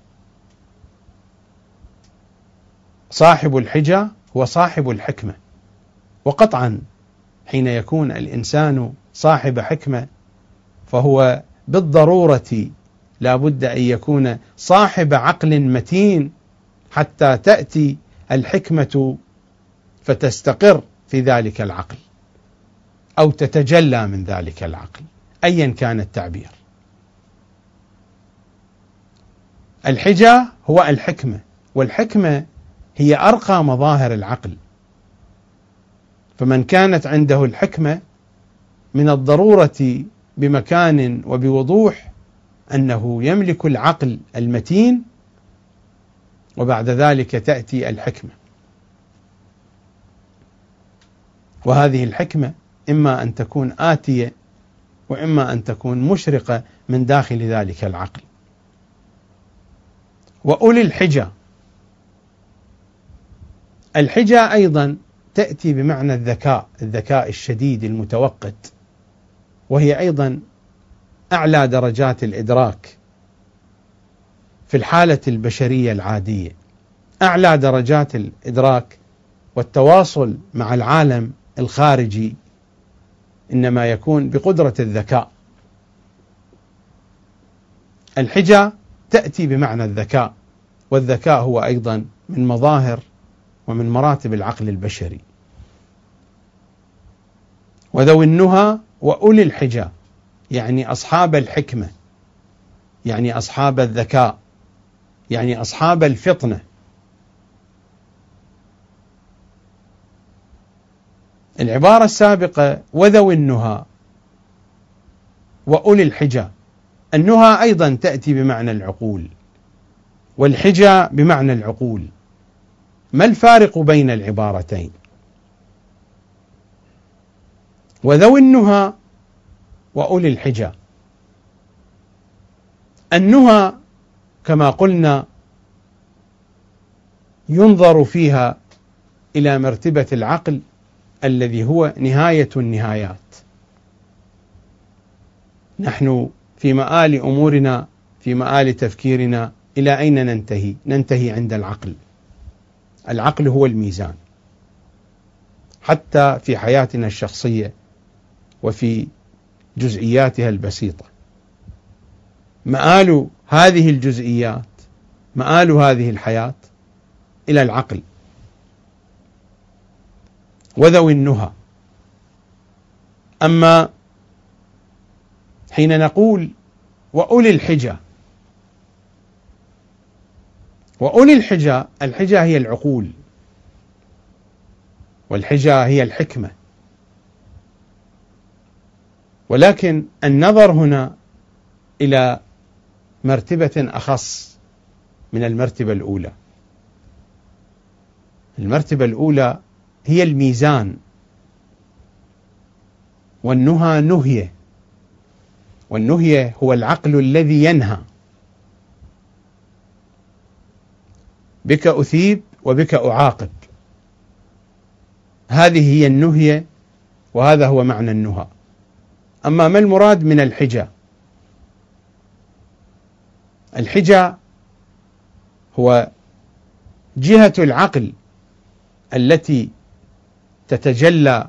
صاحب الحجى هو صاحب الحكمة، وقطعا حين يكون الإنسان صاحب حكمة فهو بالضرورة لا بد أن يكون صاحب عقل متين حتى تأتي الحكمة فتستقر في ذلك العقل أو تتجلى من ذلك العقل أيا كان التعبير. الحجى هو الحكمة، والحكمة هي أرقى مظاهر العقل، فمن كانت عنده الحكمة من الضرورة بمكان وبوضوح أنه يملك العقل المتين، وبعد ذلك تأتي الحكمة. وهذه الحكمة إما أن تكون آتية وإما أن تكون مشرقة من داخل ذلك العقل. وأولي الحجى، الحجى أيضا تأتي بمعنى الذكاء، الذكاء الشديد المتوقد، وهي أيضا أعلى درجات الإدراك في الحالة البشرية العادية. أعلى درجات الإدراك والتواصل مع العالم الخارجي إنما يكون بقدرة الذكاء. الحجى تأتي بمعنى الذكاء، والذكاء هو أيضا من مظاهر ومن مراتب العقل البشري. وذوي النهى وأولي الحجى يعني أصحاب الحكمة، يعني أصحاب الذكاء، يعني أصحاب الفطنة. العبارة السابقة وذوي النهى وأولي الحجى، النهى أيضا تأتي بمعنى العقول، والحجى بمعنى العقول. ما الفارق بين العبارتين؟ وذوي النهى وأولي الحجى، النهى كما قلنا ينظر فيها إلى مرتبة العقل الذي هو نهاية النهايات. نحن في مآل أمورنا، في مآل تفكيرنا، إلى أين ننتهي؟ ننتهي عند العقل. العقل هو الميزان، حتى في حياتنا الشخصية وفي جزئياتها البسيطة. مآل هذه الجزئيات، مآل هذه الحياة إلى العقل. وذوي النهى. أما حين نقول وأولي الحجى، وأولي الحجى، الحجى هي العقول، والحجى هي الحكمة، ولكن النظر هنا إلى مرتبة أخص من المرتبة الأولى. المرتبة الأولى هي الميزان، والنهى نهية، والنهية هو العقل الذي ينهى. بك أثيب وبك أعاقب، هذه هي النهية، وهذا هو معنى النهى. أما ما المراد من الحجى؟ الحجى هو جهة العقل التي تتجلى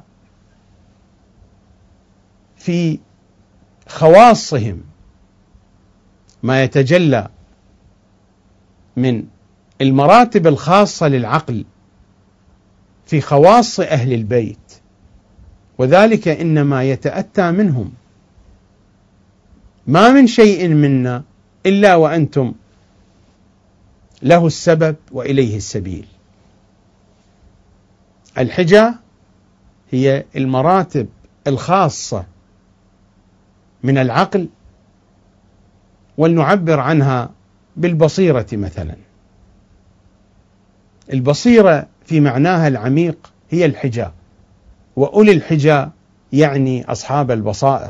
في خواصهم، ما يتجلى من المراتب الخاصة للعقل في خواص أهل البيت، وذلك إنما يتأتى منهم. ما من شيء منا إلا وأنتم له السبب وإليه السبيل. الحجة هي المراتب الخاصة من العقل، ولنعبر عنها بالبصيرة مثلا. البصيرة في معناها العميق هي الحجة، وأولي الحجة يعني أصحاب البصائر.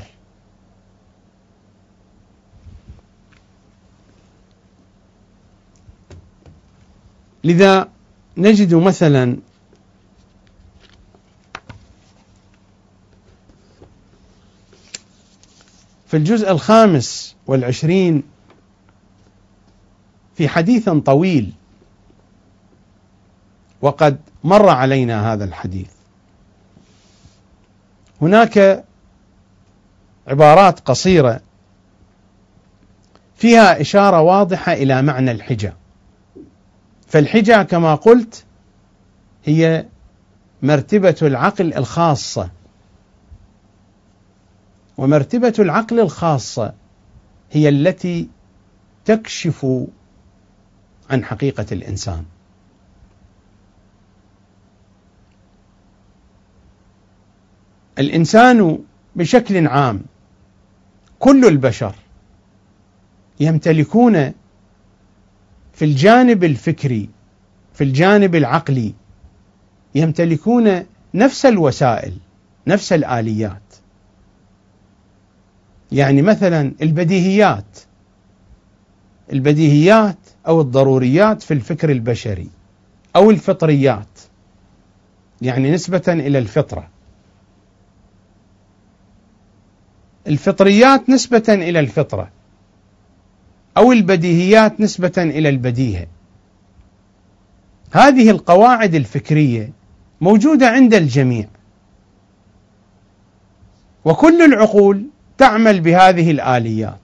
لذا نجد مثلا في الجزء الخامس والعشرين في حديث طويل، وقد مر علينا هذا الحديث، هناك عبارات قصيرة فيها إشارة واضحة إلى معنى الحجة. فالحجة كما قلت هي مرتبة العقل الخاصة، ومرتبة العقل الخاصة هي التي تكشف عن حقيقة الإنسان. الإنسان بشكل عام، كل البشر يمتلكون في الجانب الفكري، في الجانب العقلي، يمتلكون نفس الوسائل، نفس الآليات. يعني مثلا البديهيات، البديهيات أو الضروريات في الفكر البشري، أو الفطريات، يعني نسبة إلى الفطرة. الفطريات نسبة إلى الفطرة، أو البديهيات نسبة إلى البديهة. هذه القواعد الفكرية موجودة عند الجميع، وكل العقول تعمل بهذه الآليات.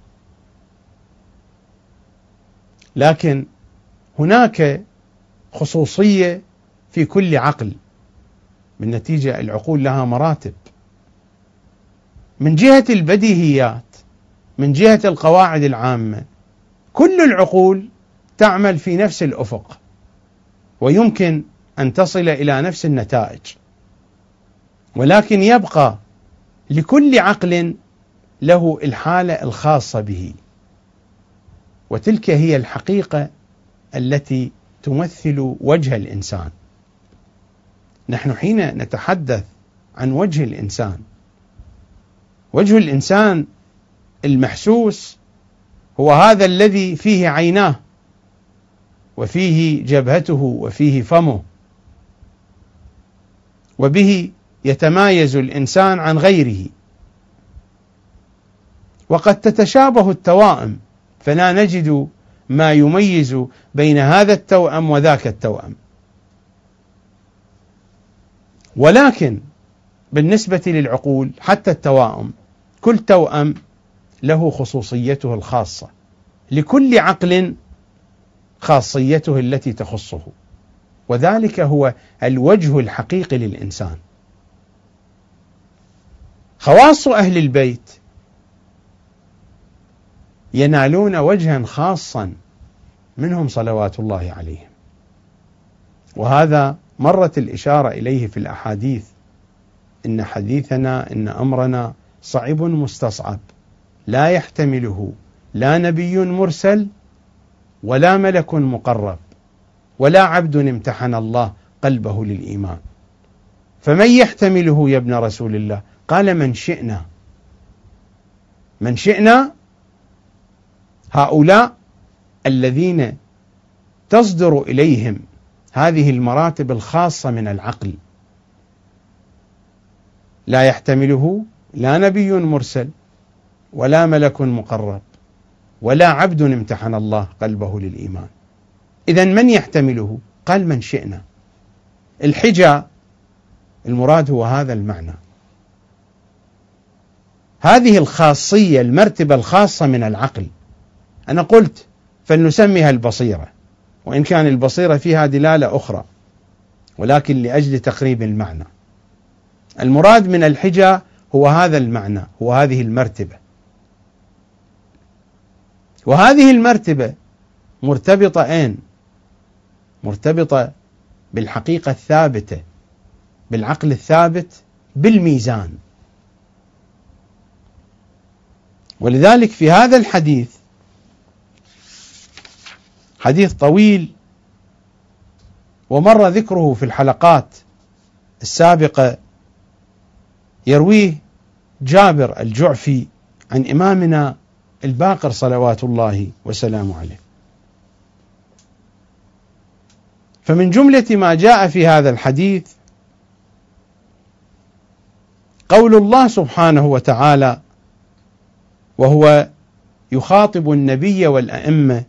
لكن هناك خصوصية في كل عقل، بالنتيجة العقول لها مراتب. من جهة البديهيات، من جهة القواعد العامة، كل العقول تعمل في نفس الأفق، ويمكن أن تصل إلى نفس النتائج، ولكن يبقى لكل عقل له الحالة الخاصة به، وتلك هي الحقيقة التي تمثل وجه الإنسان. نحن حين نتحدث عن وجه الإنسان، وجه الإنسان المحسوس هو هذا الذي فيه عيناه، وفيه جبهته، وفيه فمه، وبه يتمايز الإنسان عن غيره. وقد تتشابه التوائم، فلا نجد ما يميز بين هذا التوأم وذاك التوأم. ولكن بالنسبة للعقول حتى التوائم، كل توأم له خصوصيته الخاصة، لكل عقل خاصيته التي تخصه، وذلك هو الوجه الحقيقي للإنسان. خواص أهل البيت ينالون وجها خاصا منهم صلوات الله عليهم، وهذا مرت الإشارة إليه في الأحاديث: إن حديثنا إن أمرنا صعب مستصعب، لا يحتمله لا نبي مرسل ولا ملك مقرب ولا عبد امتحن الله قلبه للإيمان. فمن يحتمله يا ابن رسول الله؟ قال: من شئنا. من شئنا هؤلاء الذين تصدر إليهم هذه المراتب الخاصة من العقل، لا يحتمله لا نبي مرسل ولا ملك مقرب ولا عبد امتحن الله قلبه للإيمان. إذن من يحتمله؟ قال: من شئنا. الحجة المراد هو هذا المعنى، هذه الخاصية، المرتبة الخاصة من العقل. أنا قلت فلنسميها البصيرة، وإن كان البصيرة فيها دلالة أخرى، ولكن لأجل تقريب المعنى. المراد من الحجة هو هذا المعنى، هو هذه المرتبة. وهذه المرتبة مرتبطة أين؟ مرتبطة بالحقيقة الثابتة بالعقل الثابت بالميزان. ولذلك في هذا الحديث، حديث طويل ومر ذكره في الحلقات السابقة، يرويه جابر الجعفي عن إمامنا الباقر صلوات الله وسلامه عليه. فمن جملة ما جاء في هذا الحديث قول الله سبحانه وتعالى وهو يخاطب النبي والأئمة: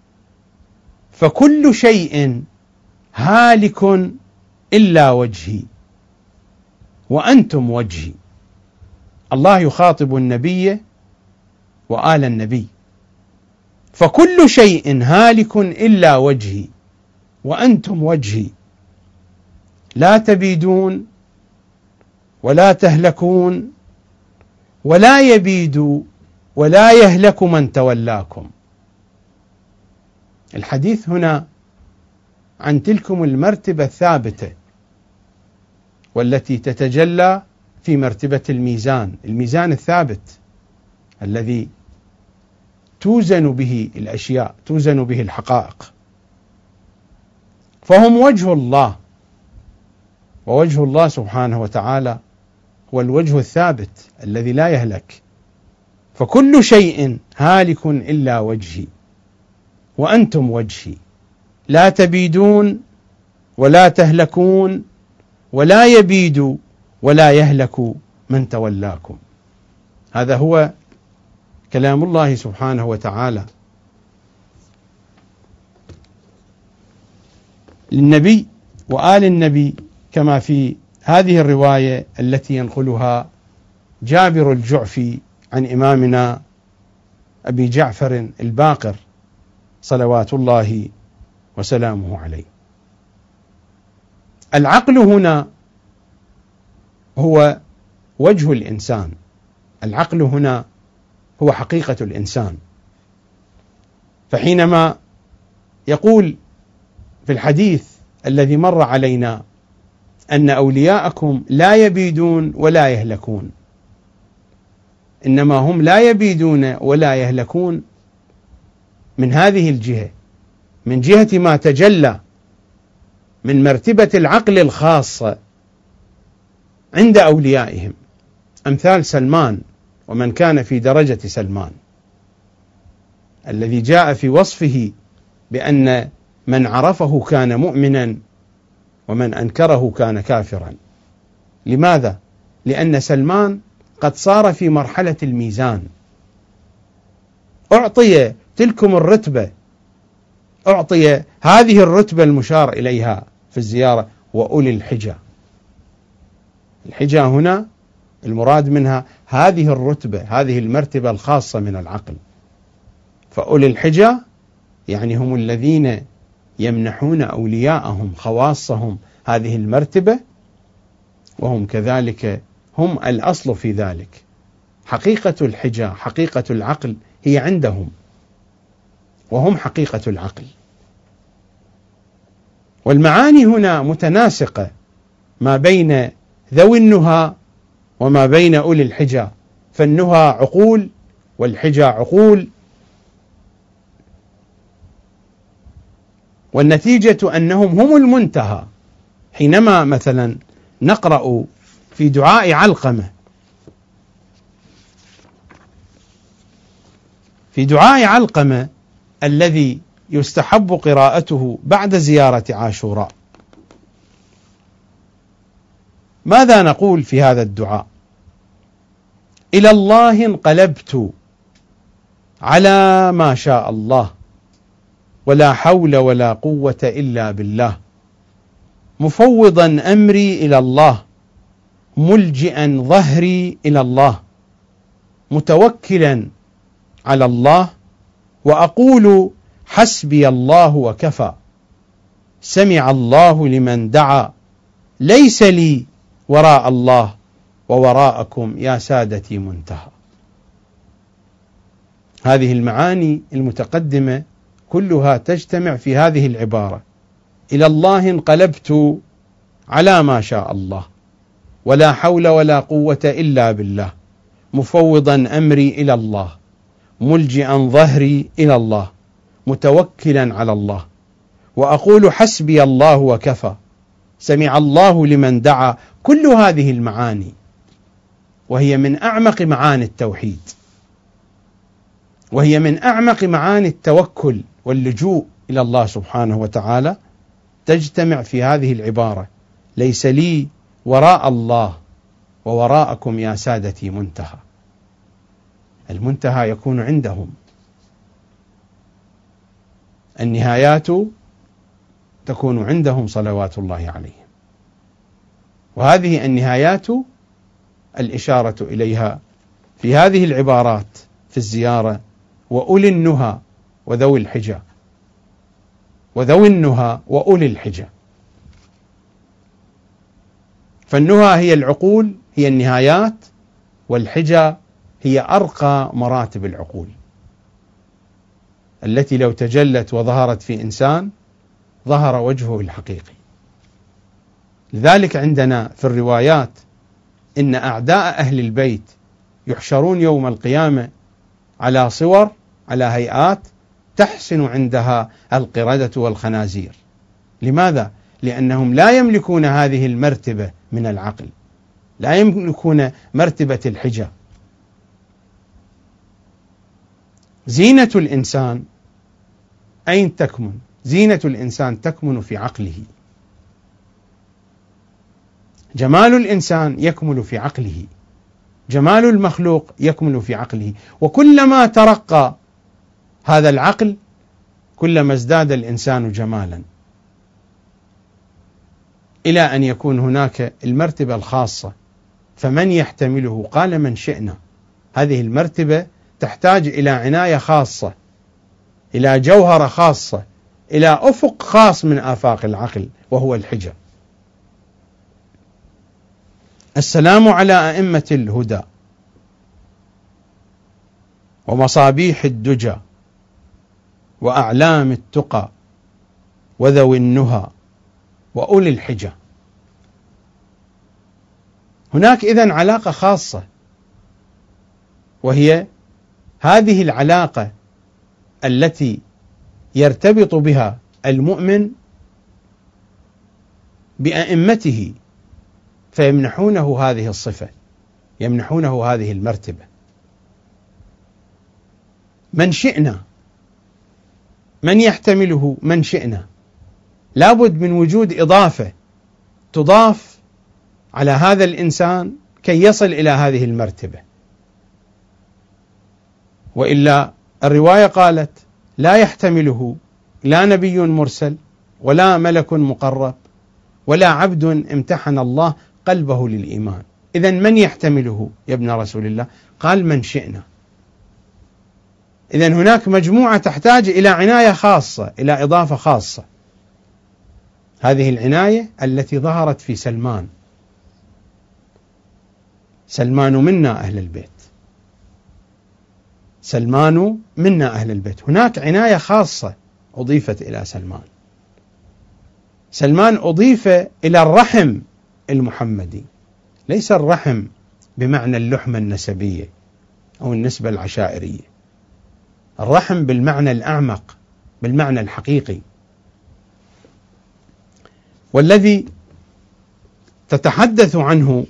فكل شيء هالك إلا وجهي وأنتم وجهي. الله يخاطب النبي وآل النبي: فكل شيء هالك إلا وجهي وأنتم وجهي، لا تبيدون ولا تهلكون ولا يبيد ولا يهلك من تولاكم. الحديث هنا عن تلكم المرتبة الثابتة والتي تتجلى في مرتبة الميزان، الميزان الثابت الذي توزن به الأشياء، توزن به الحقائق. فهم وجه الله، ووجه الله سبحانه وتعالى هو الوجه الثابت الذي لا يهلك. فكل شيء هالك إلا وجهي وأنتم وجهي، لا تبيدون ولا تهلكون ولا يبيد ولا يهلك من تولاكم. هذا هو كلام الله سبحانه وتعالى للنبي وآل النبي، كما في هذه الرواية التي ينقلها جابر الجعفي عن إمامنا أبي جعفر الباقر صلوات الله وسلامه عليه. العقل هنا هو وجه الإنسان، العقل هنا هو حقيقة الإنسان. فحينما يقول في الحديث الذي مر علينا أن أولياءكم لا يبيدون ولا يهلكون، إنما هم لا يبيدون ولا يهلكون من هذه الجهة، من جهة ما تجلى من مرتبة العقل الخاصة عند أوليائهم، أمثال سلمان ومن كان في درجة سلمان الذي جاء في وصفه بأن من عرفه كان مؤمنا ومن أنكره كان كافرا. لماذا؟ لأن سلمان قد صار في مرحلة الميزان، أعطي تلكم الرتبة، أعطي هذه الرتبة المشار إليها في الزيارة: وأولي الحجة. الحجة هنا المراد منها هذه الرتبة، هذه المرتبة الخاصة من العقل. فأولي الحجة يعني هم الذين يمنحون أولياءهم خواصهم هذه المرتبة، وهم كذلك هم الأصل في ذلك. حقيقة الحجة، حقيقة العقل هي عندهم، وهم حقيقة العقل. والمعاني هنا متناسقة ما بين ذوي النهى وما بين أولي الحجة، فالنهى عقول والحجة عقول، والنتيجة أنهم هم المنتهى. حينما مثلا نقرأ في دعاء علقمة، في دعاء علقمة الذي يستحب قراءته بعد زيارة عاشوراء، ماذا نقول في هذا الدعاء؟ إلى الله انقلبت على ما شاء الله، ولا حول ولا قوة إلا بالله، مفوضا أمري إلى الله، ملجئا ظهري إلى الله، متوكلا على الله، وأقول حسبي الله وكفى، سمع الله لمن دعا، ليس لي وراء الله ووراءكم يا سادتي منتهى. هذه المعاني المتقدمة كلها تجتمع في هذه العبارة: إلى الله انقلبت على ما شاء الله. ولا حول ولا قوة إلا بالله، مفوضا أمري إلى الله، ملجئا ظهري إلى الله، متوكلا على الله، وأقول حسبي الله وكفى، سمع الله لمن دعا. كل هذه المعاني وهي من أعمق معاني التوحيد، وهي من أعمق معاني التوكل واللجوء إلى الله سبحانه وتعالى، تجتمع في هذه العبارة: ليس لي وراء الله ووراءكم يا سادتي منتهى. المنتهى يكون عندهم، النهايات تكون عندهم صلوات الله عليهم. وهذه النهايات الإشارة إليها في هذه العبارات في الزيارة: وأولي النهى وذوي الحجى، وذوي النهى وأولي الحجى. فالنهى هي العقول، هي النهايات، والحجى هي أرقى مراتب العقول التي لو تجلت وظهرت في إنسان ظهر وجهه الحقيقي. لذلك عندنا في الروايات إن أعداء أهل البيت يحشرون يوم القيامة على صور، على هيئات تحسن عندها القردة والخنازير. لماذا؟ لأنهم لا يملكون هذه المرتبة من العقل، لا يملكون مرتبة الحجة. زينة الإنسان أين تكمن؟ زينة الإنسان تكمن في عقله. جمال الإنسان يكمل في عقله، جمال المخلوق يكمل في عقله. وكلما ترقى هذا العقل كلما ازداد الإنسان جمالا، إلى أن يكون هناك المرتبة الخاصة. فمن يحتمله؟ قال من شئنا. هذه المرتبة تحتاج إلى عناية خاصة، إلى جوهرة خاصة، إلى أفق خاص من آفاق العقل، وهو الحجة. السلام على أئمة الهدى ومصابيح الدجى وأعلام التقى وذوي النهى وأولي الحجى. هناك إذن علاقة خاصة، وهي هذه العلاقة التي يرتبط بها المؤمن بأئمته، فيمنحونه هذه الصفة، يمنحونه هذه المرتبة. من شئنا، من يحتمله؟ من شئنا. لابد من وجود إضافة تضاف على هذا الإنسان كي يصل إلى هذه المرتبة، وإلا الرواية قالت: لا يحتمله لا نبي مرسل ولا ملك مقرب ولا عبد امتحن الله قلبه للإيمان. إذن من يحتمله يا ابن رسول الله؟ قال: من شئنا. إذن هناك مجموعة تحتاج إلى عناية خاصة، إلى إضافة خاصة. هذه العناية التي ظهرت في سلمان. سلمان منا أهل البيت، سلمان منا أهل البيت. هناك عناية خاصة أضيفت إلى سلمان. سلمان أضيف إلى الرحم المحمدي، ليس الرحم بمعنى اللحمة النسبية أو النسبة العشائرية، الرحم بالمعنى الأعمق، بالمعنى الحقيقي، والذي تتحدث عنه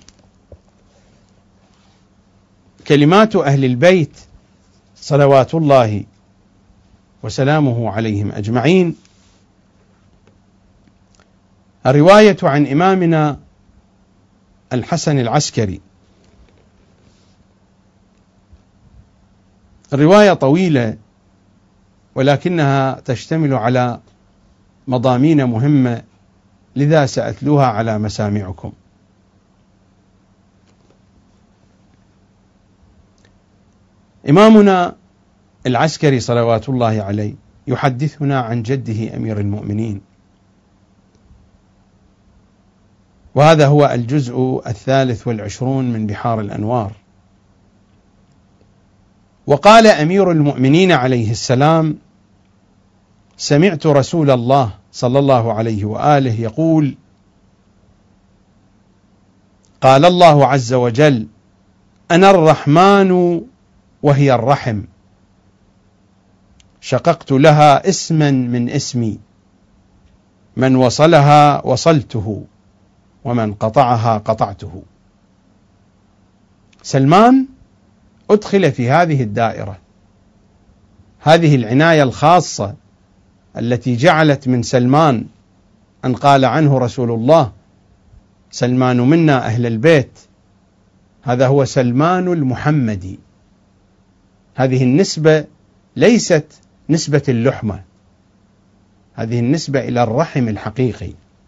كلمات أهل البيت صلوات الله وسلامه عليهم أجمعين. الرواية عن إمامنا الحسن العسكري، الرواية طويلة ولكنها تشتمل على مضامين مهمة، لذا سأتلوها على مسامعكم. إمامنا العسكري صلوات الله عليه يحدثنا عن جده أمير المؤمنين، وهذا هو الجزء الثالث والعشرون من بحار الأنوار. وقال أمير المؤمنين عليه السلام: سمعت رسول الله صلى الله عليه وآله يقول: قال الله عز وجل: أنا الرحمن وهي الرحم، شققت لها اسما من اسمي، من وصلها وصلته، ومن قطعها قطعته. سلمان أدخل في هذه الدائرة، هذه العناية الخاصة التي جعلت من سلمان أن قال عنه رسول الله: سلمان منا أهل البيت، هذا هو سلمان المحمدي. هذه النسبة ليست نسبة اللحمة، هذه النسبة إلى الرحم الحقيقي.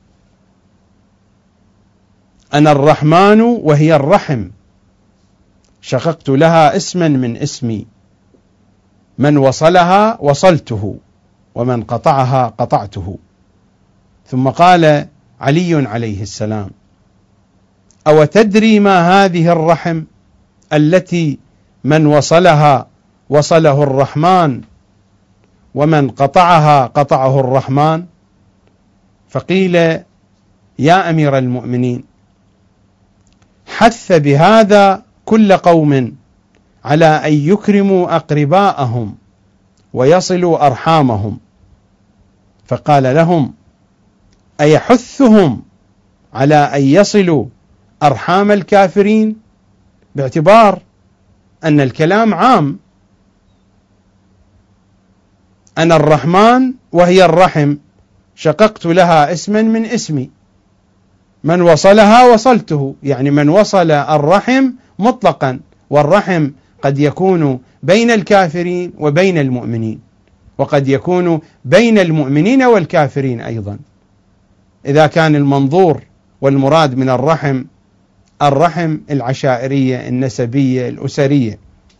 أنا الرحمن وهي الرحم، شققت لها اسما من اسمي، من وصلها وصلته، ومن قطعها قطعته. ثم قال علي عليه السلام: أو تدري ما هذه الرحم التي من وصلها وصله الرحمن، ومن قطعها قطعه الرحمن؟ فقيل: يا أمير المؤمنين، حث بهذا كل قوم على أن يكرموا أقرباءهم ويصلوا أرحامهم، فقال لهم: أيحثهم على أن يصلوا أرحام الكافرين؟ باعتبار أن الكلام عام. أنا الرحمن وهي الرحم، شققت لها اسما من اسمي، من وصلها وصلته، يعني من وصل الرحم مطلقا، والرحم قد يكون بين الكافرين وبين المؤمنين، وقد يكون بين المؤمنين والكافرين أيضا، إذا كان المنظور والمراد من الرحم الرحم العشائرية النسبية الأسرية.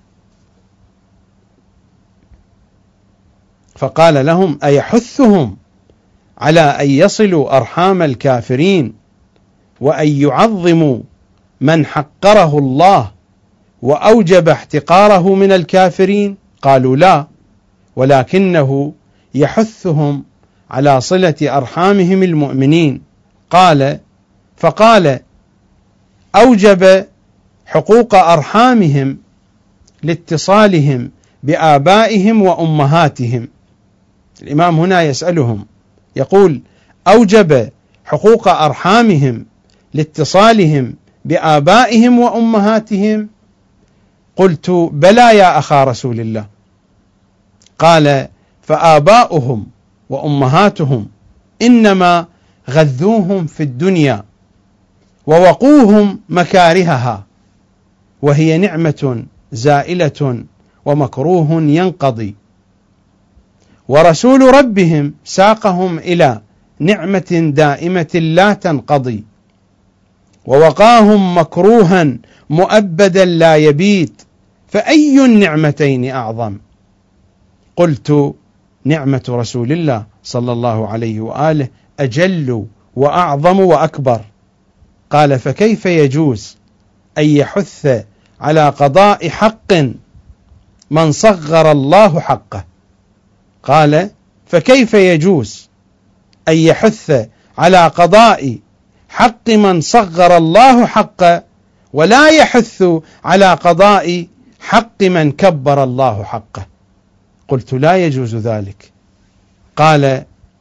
فقال لهم: أيحثهم على أن يصلوا أرحام الكافرين وأن يعظموا من حقره الله وأوجب احتقاره من الكافرين؟ قالوا: لا، ولكنه يحثهم على صلة أرحامهم المؤمنين. قال: فقال: أوجب حقوق أرحامهم لاتصالهم بآبائهم وأمهاتهم. الإمام هنا يسألهم، يقول: أوجب حقوق أرحامهم لاتصالهم بآبائهم وأمهاتهم؟ قلت: بلى يا أخا رسول الله. قال: فآباؤهم وأمهاتهم إنما غذوهم في الدنيا ووقوهم مكارهها، وهي نعمة زائلة ومكروه ينقضي، ورسول ربهم ساقهم إلى نعمة دائمة لا تنقضي، ووقاهم مكروها مؤبدا لا يبيت، فأي النعمتين أعظم؟ قلت: نعمة رسول الله صلى الله عليه وآله أجل وأعظم وأكبر. قال: فكيف يجوز أن يحث على قضاء حق من صغر الله حقه؟ قال: فكيف يجوز أن يحث على قضاء حق من صغر الله حقه ولا يحث على قضاء حق من كبر الله حقه؟ قلت: لا يجوز ذلك. قال: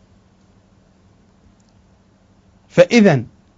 فإذا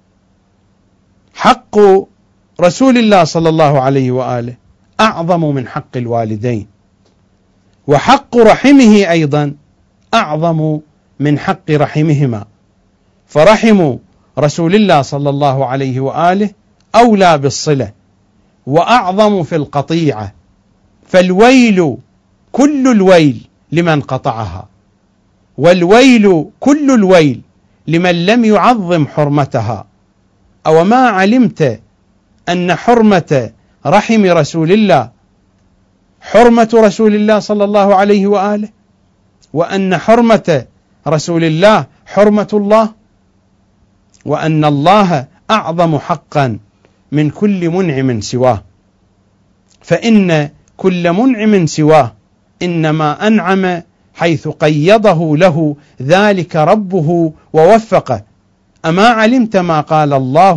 حق رسول الله صلى الله عليه وآله أعظم من حق الوالدين، وحق رحمه أيضا أعظم من حق رحمهما، فرحم رسول الله صلى الله عليه وآله أولى بالصلة وأعظم في القطيعة، فالويل كل الويل لمن قطعها، والويل كل الويل لمن لم يعظم حرمتها. أو ما علمت أن حرمة رحم رسول الله حرمة رسول الله صلى الله عليه وآله، وأن حرمة رسول الله حرمة الله، وأن الله أعظم حقا من كل منعم سواه، فإن كل منعم سواه إنما أنعم حيث قيضه له ذلك ربه ووفقه. أما علمت ما قال الله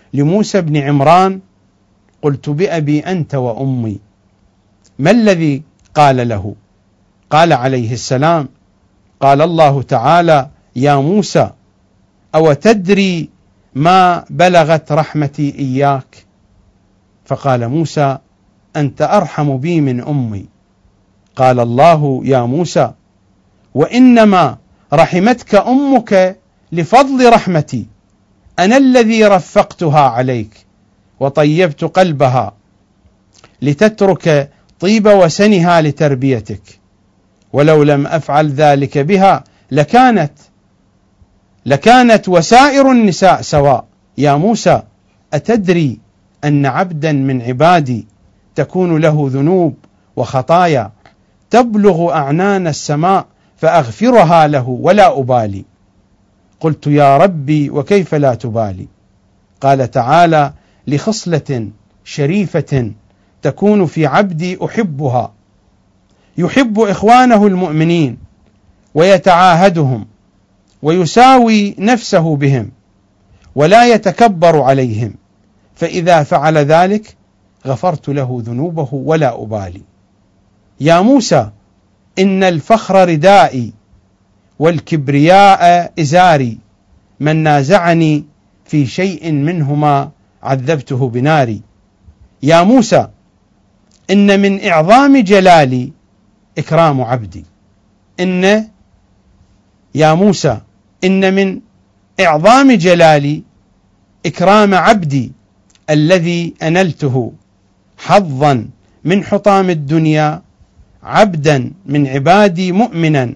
لموسى بن عمران: قلت بأبي أنت وأمي. ما الذي قال له؟ قال عليه السلام: قال الله تعالى: يا موسى أو تدري ما بلغت رحمتي إياك؟ فقال موسى: أنت أرحم بي من أمي. قال الله: يا موسى وإنما رحمتك أمك لفضل رحمتي، أنا الذي رفقتها عليك وطيبت قلبها لتترك طيب وسنها لتربيتك، ولو لم أفعل ذلك بها لكانت لكانت وسائر النساء سواء. يا موسى أتدري أن عبدا من عبادي تكون له ذنوب وخطايا تبلغ أعنان السماء فأغفرها له ولا أبالي؟ قلت: يا ربي وكيف لا تبالي؟ قال تعالى: لخصلة شريفة تكون في عبدي أحبها، يحب إخوانه المؤمنين ويتعاهدهم ويساوي نفسه بهم ولا يتكبر عليهم، فإذا فعل ذلك غفرت له ذنوبه ولا أبالي. يا موسى إن الفخر ردائي والكبرياء إزاري، من نازعني في شيء منهما عذبته بناري. يا موسى إن من إعظام جلالي إكرام عبدي. إن يا موسى إن من إعظام جلالي إكرام عبدي الذي أنلته حظا من حطام الدنيا، عبدا من عبادي مؤمنا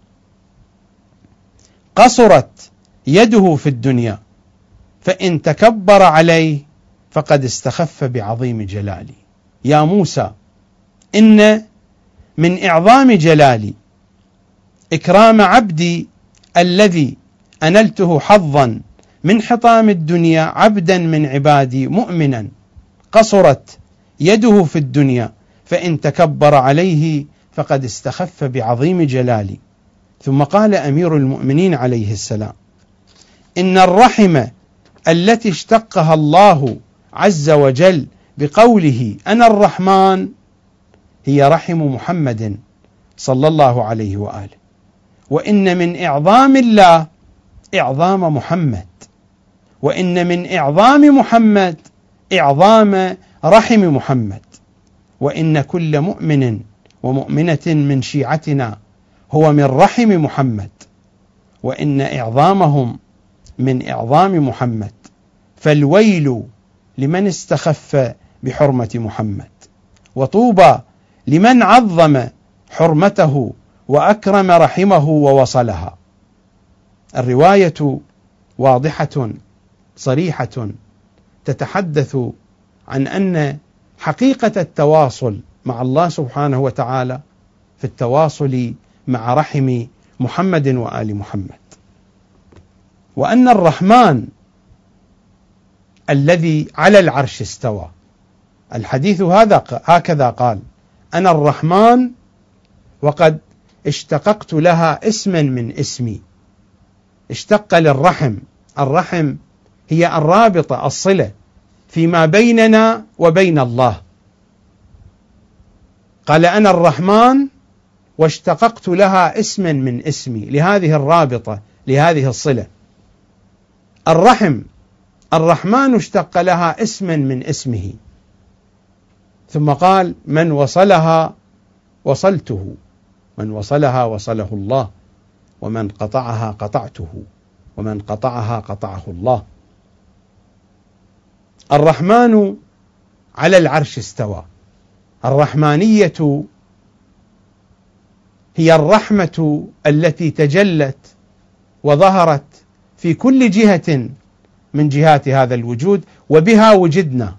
قصرت يده في الدنيا، فإن تكبر عليه فقد استخف بعظيم جلالي. يا موسى إن من إعظام جلالي إكرام عبدي الذي أنلته حظا من حطام الدنيا، عبدا من عبادي مؤمنا قصرت يده في الدنيا، فإن تكبر عليه فقد استخف بعظيم جلالي. ثم قال أمير المؤمنين عليه السلام: إن الرحم التي اشتقها الله عز وجل بقوله أنا الرحمن هي رحم محمد صلى الله عليه وآله، وإن من إعظام الله إعظام محمد، وإن من إعظام محمد إعظام رحم محمد، وإن كل مؤمن ومؤمنة من شيعتنا هو من رحم محمد، وإن إعظامهم من إعظام محمد، فالويل لمن استخف بحرمة محمد، وطوبى لمن عظم حرمته وأكرم رحمه ووصلها. الرواية واضحة صريحة تتحدث عن أن حقيقة التواصل مع الله سبحانه وتعالى في التواصل مع رحم محمد وآل محمد، وأن الرحمن الذي على العرش استوى. الحديث هذا هكذا قال: أنا الرحمن وقد اشتققت لها اسما من اسمي. اشتق للرحم، الرحم هي الرابطة الصلة فيما بيننا وبين الله. قال أنا الرحمن واشتققت لها اسما من اسمي، لهذه الرابطة، لهذه الصلة. الرحم الرحمن اشتق لها اسما من اسمه. ثم قال: من وصلها وصلته، من وصلها وصله الله، ومن قطعها قطعته، ومن قطعها قطعه الله. الرحمن على العرش استوى. الرحمانية هي الرحمة التي تجلت وظهرت في كل جهة من جهات هذا الوجود، وبها وجدنا.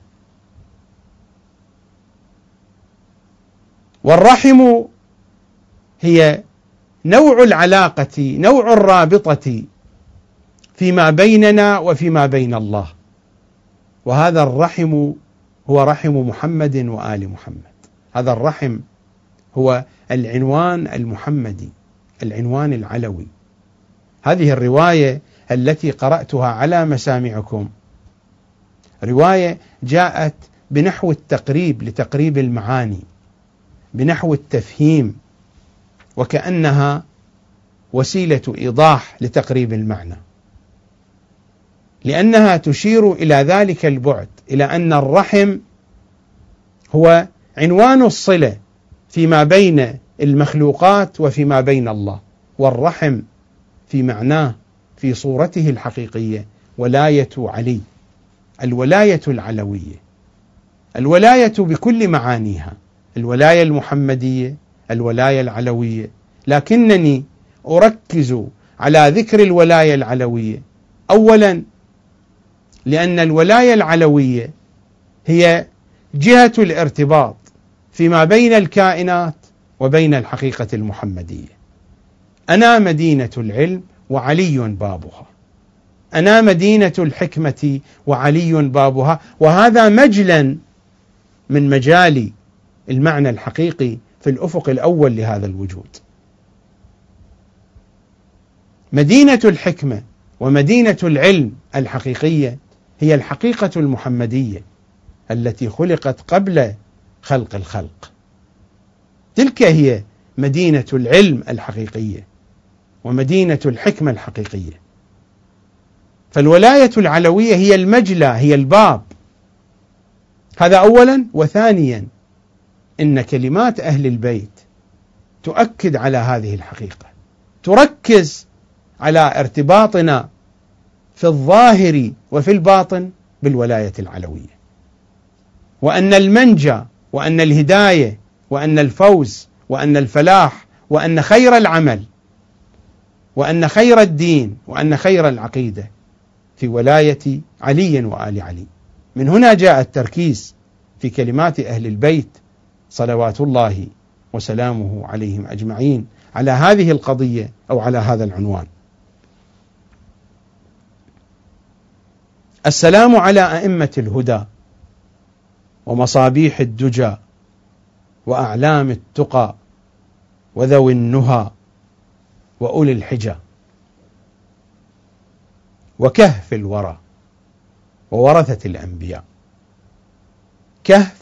والرحم هي نوع العلاقة، نوع الرابطة فيما بيننا وفيما بين الله، وهذا الرحم هو رحم محمد وآل محمد. هذا الرحم هو العنوان المحمدي، العنوان العلوي. هذه الرواية التي قرأتها على مسامعكم رواية جاءت بنحو التقريب لتقريب المعاني، بنحو التفهيم، وكأنها وسيلة إيضاح لتقريب المعنى، لأنها تشير إلى ذلك البعد، إلى أن الرحم هو عنوان الصلة فيما بين المخلوقات وفيما بين الله، والرحم في معناه في صورته الحقيقية ولاية علي، الولاية العلوية، الولاية بكل معانيها، الولاية المحمدية، الولاية العلوية، لكنني أركز على ذكر الولاية العلوية أولا لأن الولاية العلوية هي جهة الارتباط فيما بين الكائنات وبين الحقيقة المحمدية. أنا مدينة العلم وعلي بابها، أنا مدينة الحكمة وعلي بابها، وهذا مجلا من مجال المعنى الحقيقي في الأفق الأول لهذا الوجود. مدينة الحكمة ومدينة العلم الحقيقية هي الحقيقة المحمدية التي خلقت قبل خلق الخلق، تلك هي مدينة العلم الحقيقية ومدينة الحكمة الحقيقية. فالولاية العلوية هي المجلى، هي الباب، هذا أولا. وثانيا إن كلمات أهل البيت تؤكد على هذه الحقيقة، تركز على ارتباطنا في الظاهر وفي الباطن بالولاية العلوية، وأن المنجى وأن الهداية وأن الفوز وأن الفلاح وأن خير العمل وأن خير الدين وأن خير العقيدة في ولاية علي وآل علي. من هنا جاء التركيز في كلمات أهل البيت صلوات الله وسلامه عليهم أجمعين على هذه القضية أو على هذا العنوان. السلام على أئمة الهدى ومصابيح الدجى وأعلام التقى وذوي النهى وأولي الحجى وكهف الورى وورثة الأنبياء. كهف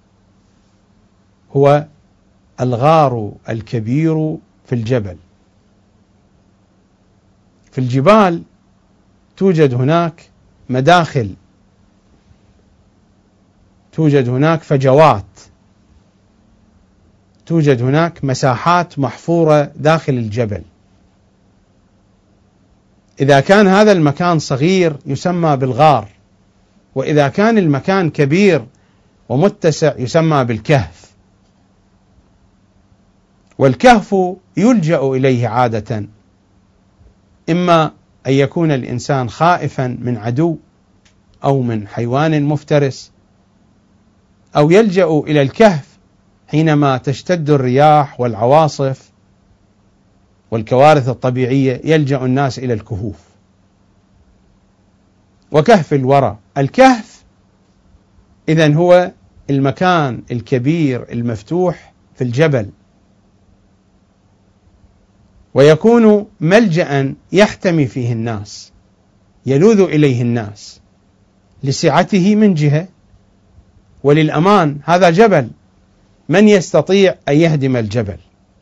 هو الغار الكبير في الجبل. في الجبال توجد هناك مداخل، توجد هناك فجوات، توجد هناك مساحات محفورة داخل الجبل. إذا كان هذا المكان صغير يسمى بالغار، وإذا كان المكان كبير ومتسع يسمى بالكهف. والكهف يلجأ إليه عادة، إما أن يكون الإنسان خائفا من عدو أو من حيوان مفترس، أو يلجأ إلى الكهف حينما تشتد الرياح والعواصف والكوارث الطبيعية، يلجأ الناس إلى الكهوف. وكهف الورى، الكهف إذن هو المكان الكبير المفتوح في الجبل، ويكون ملجأ يحتمي فيه الناس، يلوذ إليه الناس لسعته من جهة وللأمان. هذا جبل، من يستطيع أن يهدم الجبل؟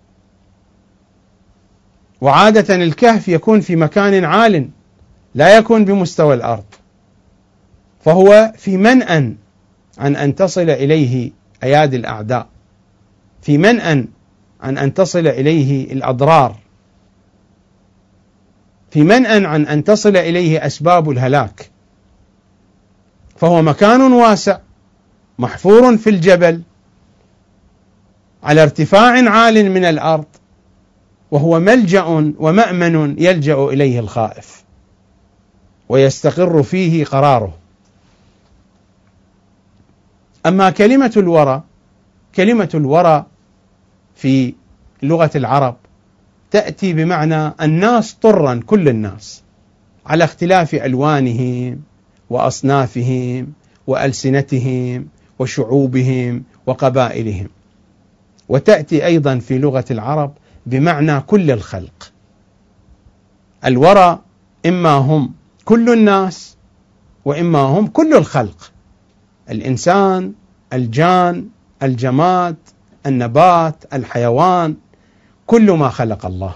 وعادة الكهف يكون في مكان عال، لا يكون بمستوى الأرض، فهو في منأى عن أن تصل إليه أيادي الأعداء، في منأى عن أن تصل إليه الأضرار، في منأى عن أن تصل إليه أسباب الهلاك. فهو مكان واسع محفور في الجبل على ارتفاع عال من الأرض، وهو ملجأ ومأمن يلجأ إليه الخائف ويستقر فيه قراره. أما كلمة الورى، كلمة الورى في لغة العرب تأتي بمعنى الناس طرا، كل الناس على اختلاف ألوانهم وأصنافهم وألسنتهم وشعوبهم وقبائلهم. وتأتي أيضا في لغة العرب بمعنى كل الخلق. الورى إما هم كل الناس، وإما هم كل الخلق، الإنسان، الجان، الجماد، النبات، الحيوان، كل ما خلق الله.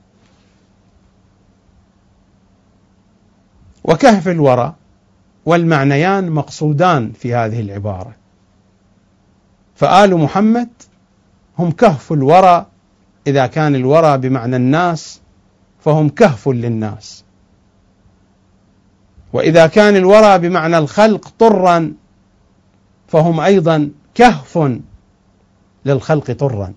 وكهف الورى والمعنيان مقصودان في هذه العبارة، فآل محمد هم كهف الورى، إذا كان الورى بمعنى الناس فهم كهف للناس، وإذا كان الورى بمعنى الخلق طرا فهم أيضا كهف للخلق طرا.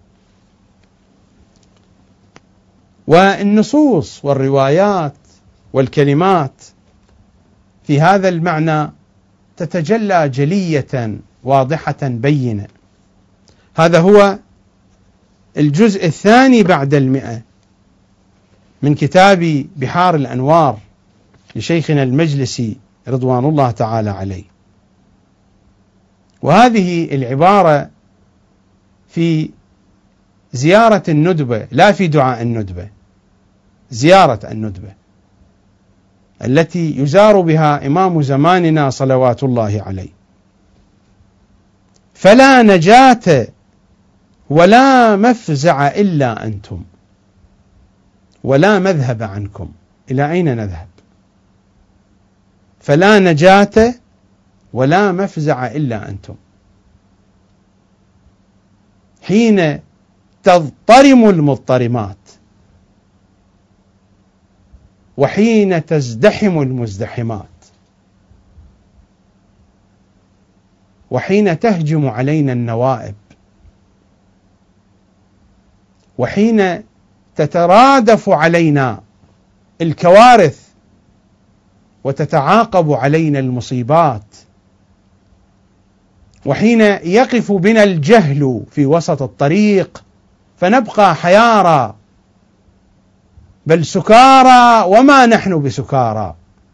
والنصوص والروايات والكلمات في هذا المعنى تتجلى جلية واضحة بينة. هذا هو الجزء الثاني بعد المئة من كتاب بحار الأنوار لشيخنا المجلسي رضوان الله تعالى عليه. وهذه العبارة في زيارة الندبة، لا في دعاء الندبة، زيارة الندبة التي يزار بها إمام زماننا صلوات الله عليه. فلا نجاة ولا مفزع إلا أنتم ولا مذهب عنكم. إلى أين نذهب؟ فلا نجاة ولا مفزع إلا أنتم. حين تضطرم المضطرمات وحين تزدحم المزدحمات وحين تهجم علينا النوائب وحين تترادف علينا الكوارث وتتعاقب علينا المصيبات وحين يقف بنا الجهل في وسط الطريق فنبقى حيارى بل سكارى وما نحن بسكارى،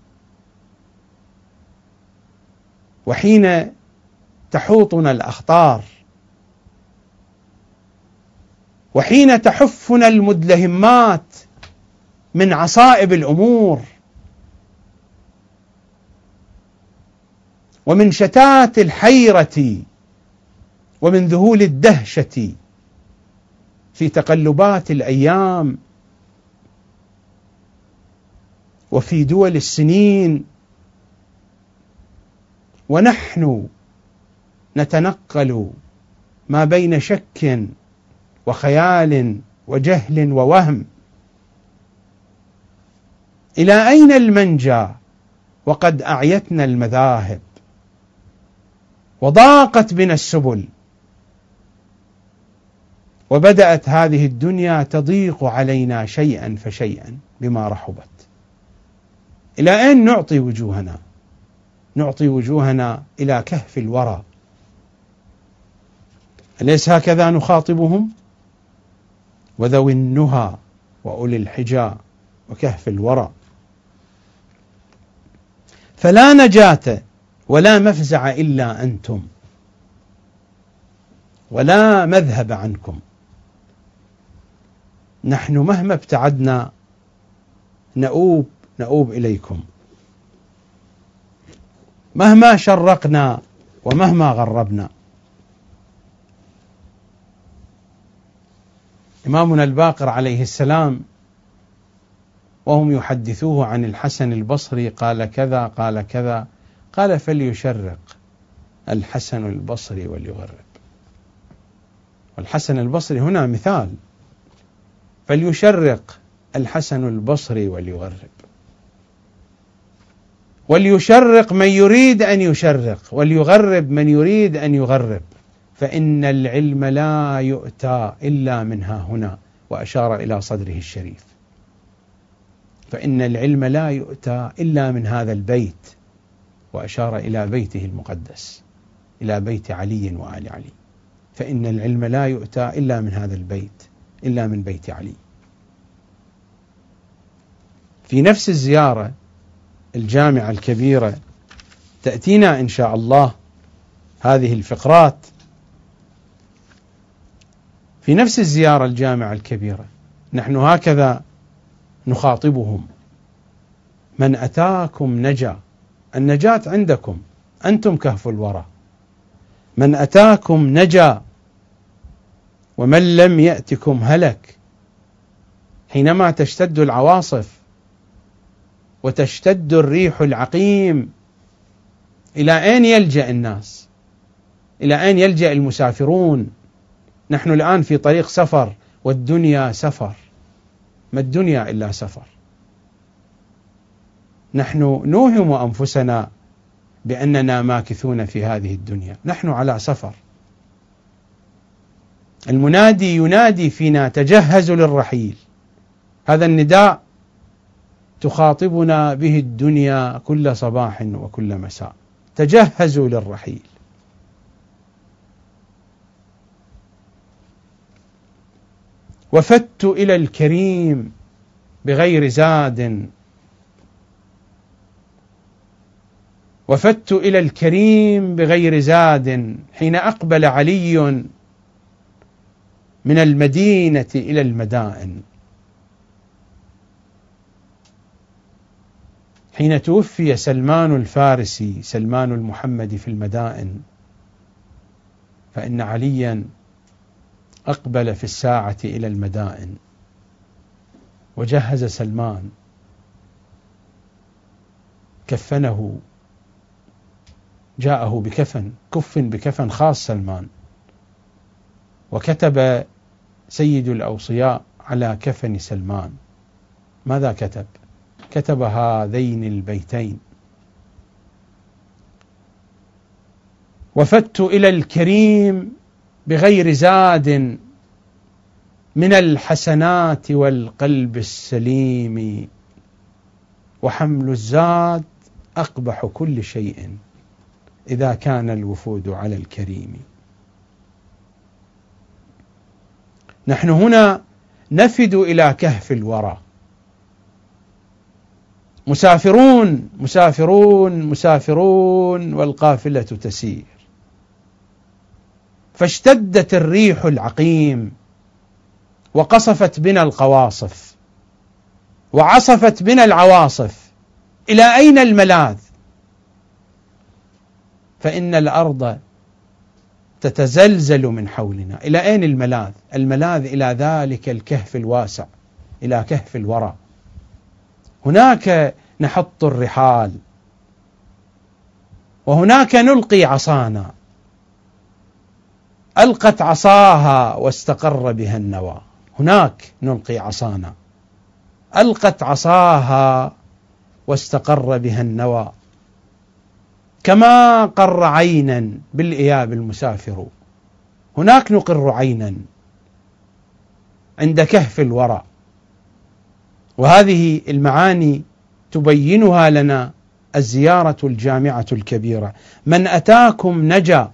وحين تحوطنا الأخطار وحين تحفنا المدلهمات من عصائب الأمور ومن شتات الحيرة ومن ذهول الدهشة في تقلبات الأيام وفي دول السنين، ونحن نتنقل ما بين شك وخيال وجهل ووهم. إلى أين المنجى وقد أعيتنا المذاهب وضاقت بنا السبل وبدأت هذه الدنيا تضيق علينا شيئا فشيئا بما رحبت؟ إلى أين نعطي وجوهنا؟ نعطي وجوهنا إلى كهف الورى. أليس هكذا نخاطبهم؟ وذوي النهى وأولي الحجى وكهف الورى. فلا نجاة ولا مفزع إلا أنتم ولا مذهب عنكم. نحن مهما ابتعدنا نؤوب نؤوب إليكم، مهما شرقنا ومهما غربنا. إمامنا الباقر عليه السلام وهم يحدثوه عن الحسن البصري قال كذا قال كذا، قال فليشرق الحسن البصري وليغرب. والحسن البصري هنا مثال، فليشرق الحسن البصري وليغرب، وليشرق من يريد أن يشرق وليغرب من يريد أن يغرب، فإن العلم لا يؤتى إلا منها هنا، وأشار إلى صدره الشريف. فإن العلم لا يؤتى إلا من هذا البيت، وأشار إلى بيته المقدس، إلى بيت علي وآل علي. فإن العلم لا يؤتى إلا من هذا البيت، إلا من بيت علي. في نفس الزيارة الجامعة الكبيرة تأتينا إن شاء الله هذه الفقرات. في نفس الزيارة الجامعة الكبيرة نحن هكذا نخاطبهم: من أتاكم نجا النجاة عندكم، أنتم كهف الورى، من أتاكم نجا ومن لم يأتكم هلك. حينما تشتد العواصف وتشتد الريح العقيم، إلى أين يلجأ الناس؟ إلى أين يلجأ المسافرون؟ نحن الآن في طريق سفر، والدنيا سفر، ما الدنيا إلا سفر. نحن نوهم أنفسنا بأننا ماكثون في هذه الدنيا، نحن على سفر. المنادي ينادي فينا: تجهزوا للرحيل. هذا النداء تخاطبنا به الدنيا كل صباح وكل مساء، تجهزوا للرحيل. وفدت إلى الكريم بغير زاد، وفدت إلى الكريم بغير زاد حين أقبل علي من المدينة إلى المدائن. حين توفي سلمان الفارسي، سلمان المحمدي، في المدائن، فإن عليا أقبل في الساعة إلى المدائن وجهز سلمان، كفنه، جاءه بكفن، كفن بكفن خاص سلمان، وكتب سيد الأوصياء على كفن سلمان. ماذا كتب؟ كتب هذين البيتين: وفدت إلى الكريم بغير زاد من الحسنات والقلب السليم، وحمل الزاد أقبح كل شيء إذا كان الوفود على الكريم. نحن هنا نفد إلى كهف الورى، مسافرون مسافرون مسافرون، والقافلة تسير. فاشتدت الريح العقيم وقصفت بنا القواصف وعصفت بنا العواصف. إلى أين الملاذ؟ فإن الأرض تتزلزل من حولنا. إلى أين الملاذ؟ الملاذ إلى ذلك الكهف الواسع، إلى كهف الورى. هناك نحط الرحال، وهناك نلقي عصانا. ألقت عصاها واستقر بها النوى. هناك نلقي عصانا، ألقت عصاها واستقر بها النوى. كما قر عينا بالإياب المسافر، هناك نقر عينا عند كهف الورى. وهذه المعاني تبينها لنا الزيارة الجامعة الكبيرة: من أتاكم نجا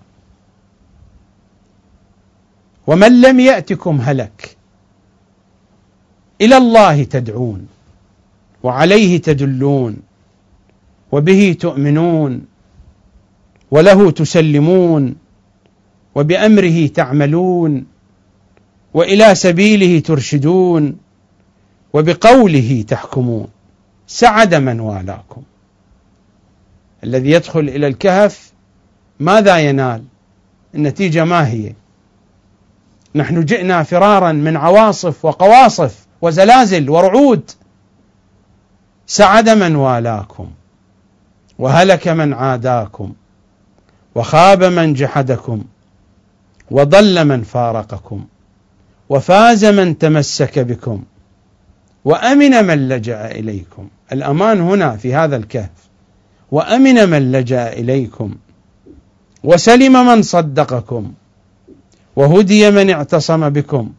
ومن لم يأتكم هلك. إلى الله تدعون، وعليه تدلون، وبه تؤمنون، وله تسلمون، وبأمره تعملون، وإلى سبيله ترشدون، وبقوله تحكمون. سعد من والاكم. الذي يدخل إلى الكهف ماذا ينال؟ النتيجة ما هي؟ نحن جئنا فرارا من عواصف وقواصف وزلازل ورعود. سعد من والاكم، وهلك من عاداكم، وخاب من جحدكم، وضل من فارقكم، وفاز من تمسك بكم، وأمن من لجأ إليكم. الأمان هنا في هذا الكهف. وأمن من لجأ إليكم، وسلم من صدقكم، وهدي من اعتصم بكم.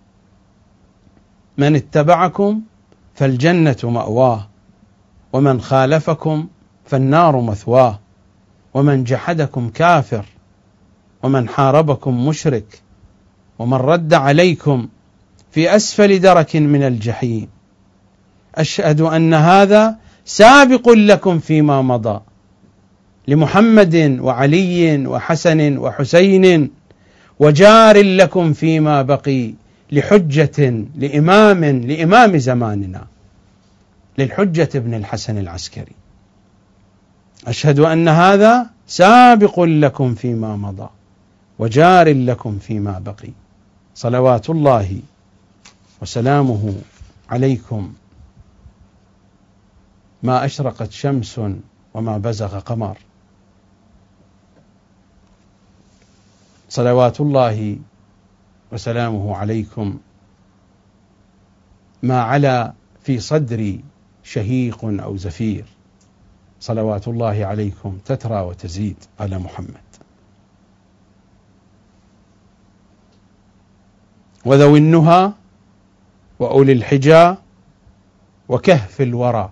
من اتبعكم فالجنة مأواه، ومن خالفكم فالنار مثواه، ومن جحدكم كافر، ومن حاربكم مشرك، ومن رد عليكم في أسفل درك من الجحيم. أشهد أن هذا سابق لكم فيما مضى، لمحمد وعلي وحسن وحسين، وجار لكم فيما بقي، لحجة لإمام لإمام زماننا، للحجة بن الحسن العسكري. أشهد أن هذا سابق لكم فيما مضى وجار لكم فيما بقي، صلوات الله وسلامه عليكم ما أشرقت شمس وما بزغ قمر، صلوات الله وسلامه عليكم ما علا في صدري شهيق أو زفير، صلوات الله عليكم تترى وتزيد على محمد. وذوي النهى وأولي الحجى وكهف الورى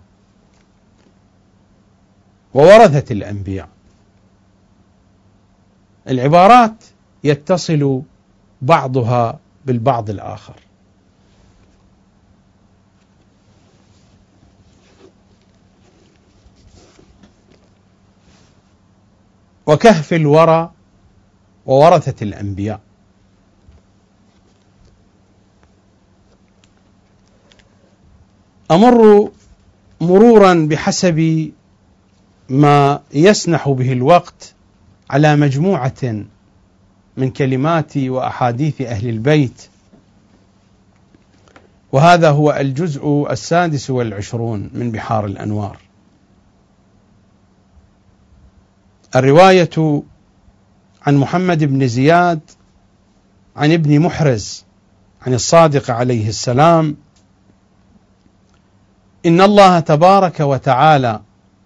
وورثة الأنبياء. العبارات يتصل بعضها بالبعض الآخر. وكهف الورى وورثة الأنبياء، أمر مرورا بحسب ما يسنح به الوقت على مجموعة من كلمات وأحاديث أهل البيت، وهذا هو الجزء السادس والعشرون من بحار الأنوار. الرواية عن محمد بن زياد عن ابن محرز عن الصادق عليه السلام: إن الله تبارك وتعالى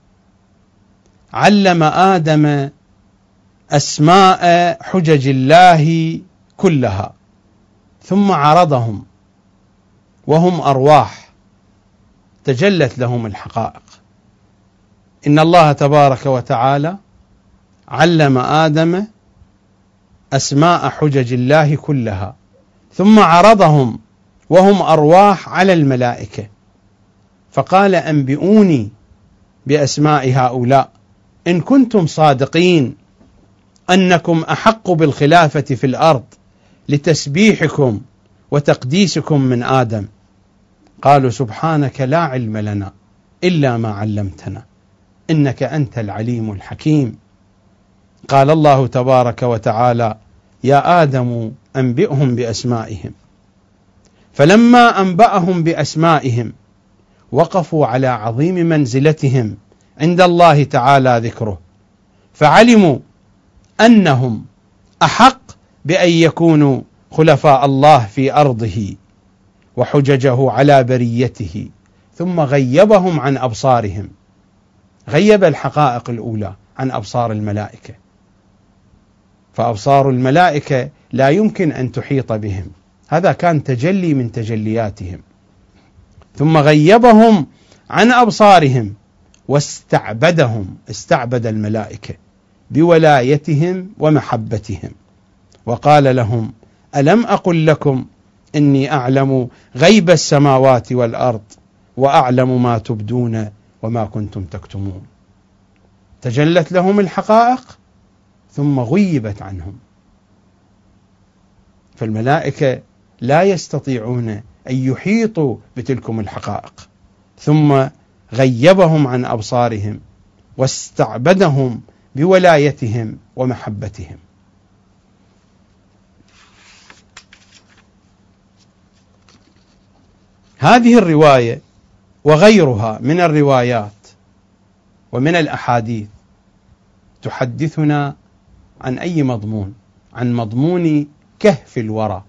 علم آدم أسماء حجج الله كلها ثم عرضهم وهم أرواح تجلت لهم الحقائق. إن الله تبارك وتعالى علم آدم أسماء حجج الله كلها ثم عرضهم وهم أرواح على الملائكة، فقال: أنبئوني بأسماء هؤلاء إن كنتم صادقين أنكم أحق بالخلافة في الأرض لتسبيحكم وتقديسكم من آدم. قالوا: سبحانك لا علم لنا إلا ما علمتنا إنك أنت العليم الحكيم. قال الله تبارك وتعالى: يا آدم أنبئهم بأسمائهم. فلما أنبأهم بأسمائهم وقفوا على عظيم منزلتهم عند الله تعالى ذكره، فعلموا أنهم أحق بأن يكونوا خلفاء الله في أرضه وحججه على بريته، ثم غيبهم عن أبصارهم، غيب الحقائق الأولى عن أبصار الملائكة، فأبصار الملائكة لا يمكن أن تحيط بهم، هذا كان تجلي من تجلياتهم، ثم غيبهم عن أبصارهم واستعبدهم، استعبد الملائكة بولايتهم ومحبتهم، وقال لهم: ألم أقل لكم إني أعلم غيب السماوات والأرض وأعلم ما تبدون وما كنتم تكتمون. تجلت لهم الحقائق ثم غيبت عنهم، فالملائكة لا يستطيعون أن يحيطوا بتلكم الحقائق، ثم غيبهم عن أبصارهم واستعبدهم بولايتهم ومحبتهم. هذه الرواية وغيرها من الروايات ومن الأحاديث تحدثنا عن أي مضمون؟ عن مضمون كهف الورى،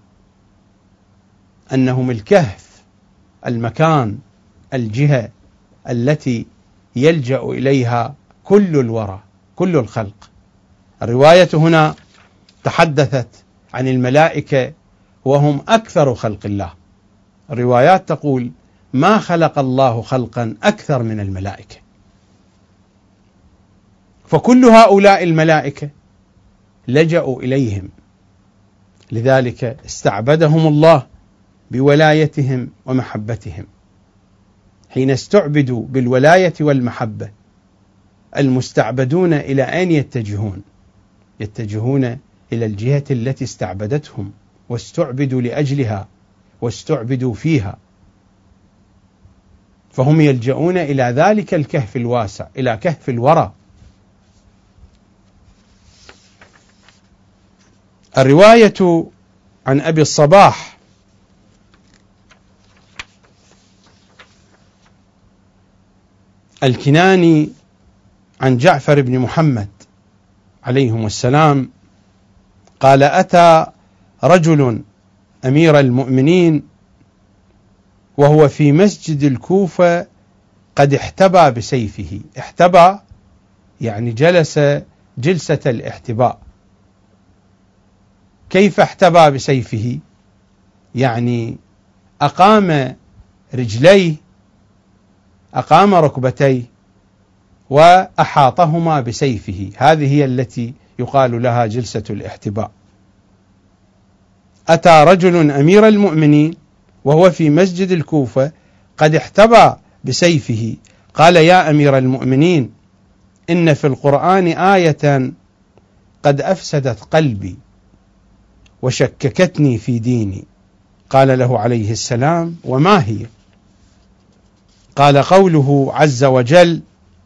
أنهم الكهف، المكان، الجهة التي يلجأ إليها كل الورى، كل الخلق. الرواية هنا تحدثت عن الملائكة وهم أكثر خلق الله. الروايات تقول: ما خلق الله خلقا أكثر من الملائكة، فكل هؤلاء الملائكة لجأوا إليهم، لذلك استعبدهم الله بولايتهم ومحبتهم. حين استعبدوا بالولاية والمحبة، المستعبدون إلى أين يتجهون؟ يتجهون إلى الجهة التي استعبدتهم واستعبدوا لأجلها واستعبدوا فيها، فهم يلجؤون إلى ذلك الكهف الواسع، إلى كهف الورى الرواية عن أبي الصباح الكناني عن جعفر بن محمد عليهم السلام قال: أتى رجل أمير المؤمنين وهو في مسجد الكوفة قد احتبى بسيفه. احتبى يعني جلس جلسة الاحتباء. كيف احتبى بسيفه؟ يعني أقام رجليه، أقام ركبتيه وأحاطهما بسيفه. هذه هي التي يقال لها جلسة الاحتباء. أتى رجل أمير المؤمنين وهو في مسجد الكوفة قد احتبى بسيفه، قال: يا أمير المؤمنين، إن في القرآن آية قد أفسدت قلبي وشككتني في ديني. قال له عليه السلام: وما هي؟ قال: قوله عز وجل: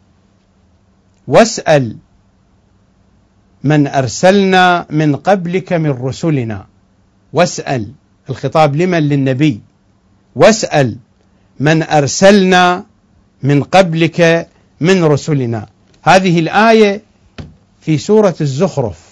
واسأل من أرسلنا من قبلك من رسلنا. واسأل، الخطاب لمن؟ للنبي. واسأل من أرسلنا من قبلك من رسلنا. هذه الآية في سورة الزخرف.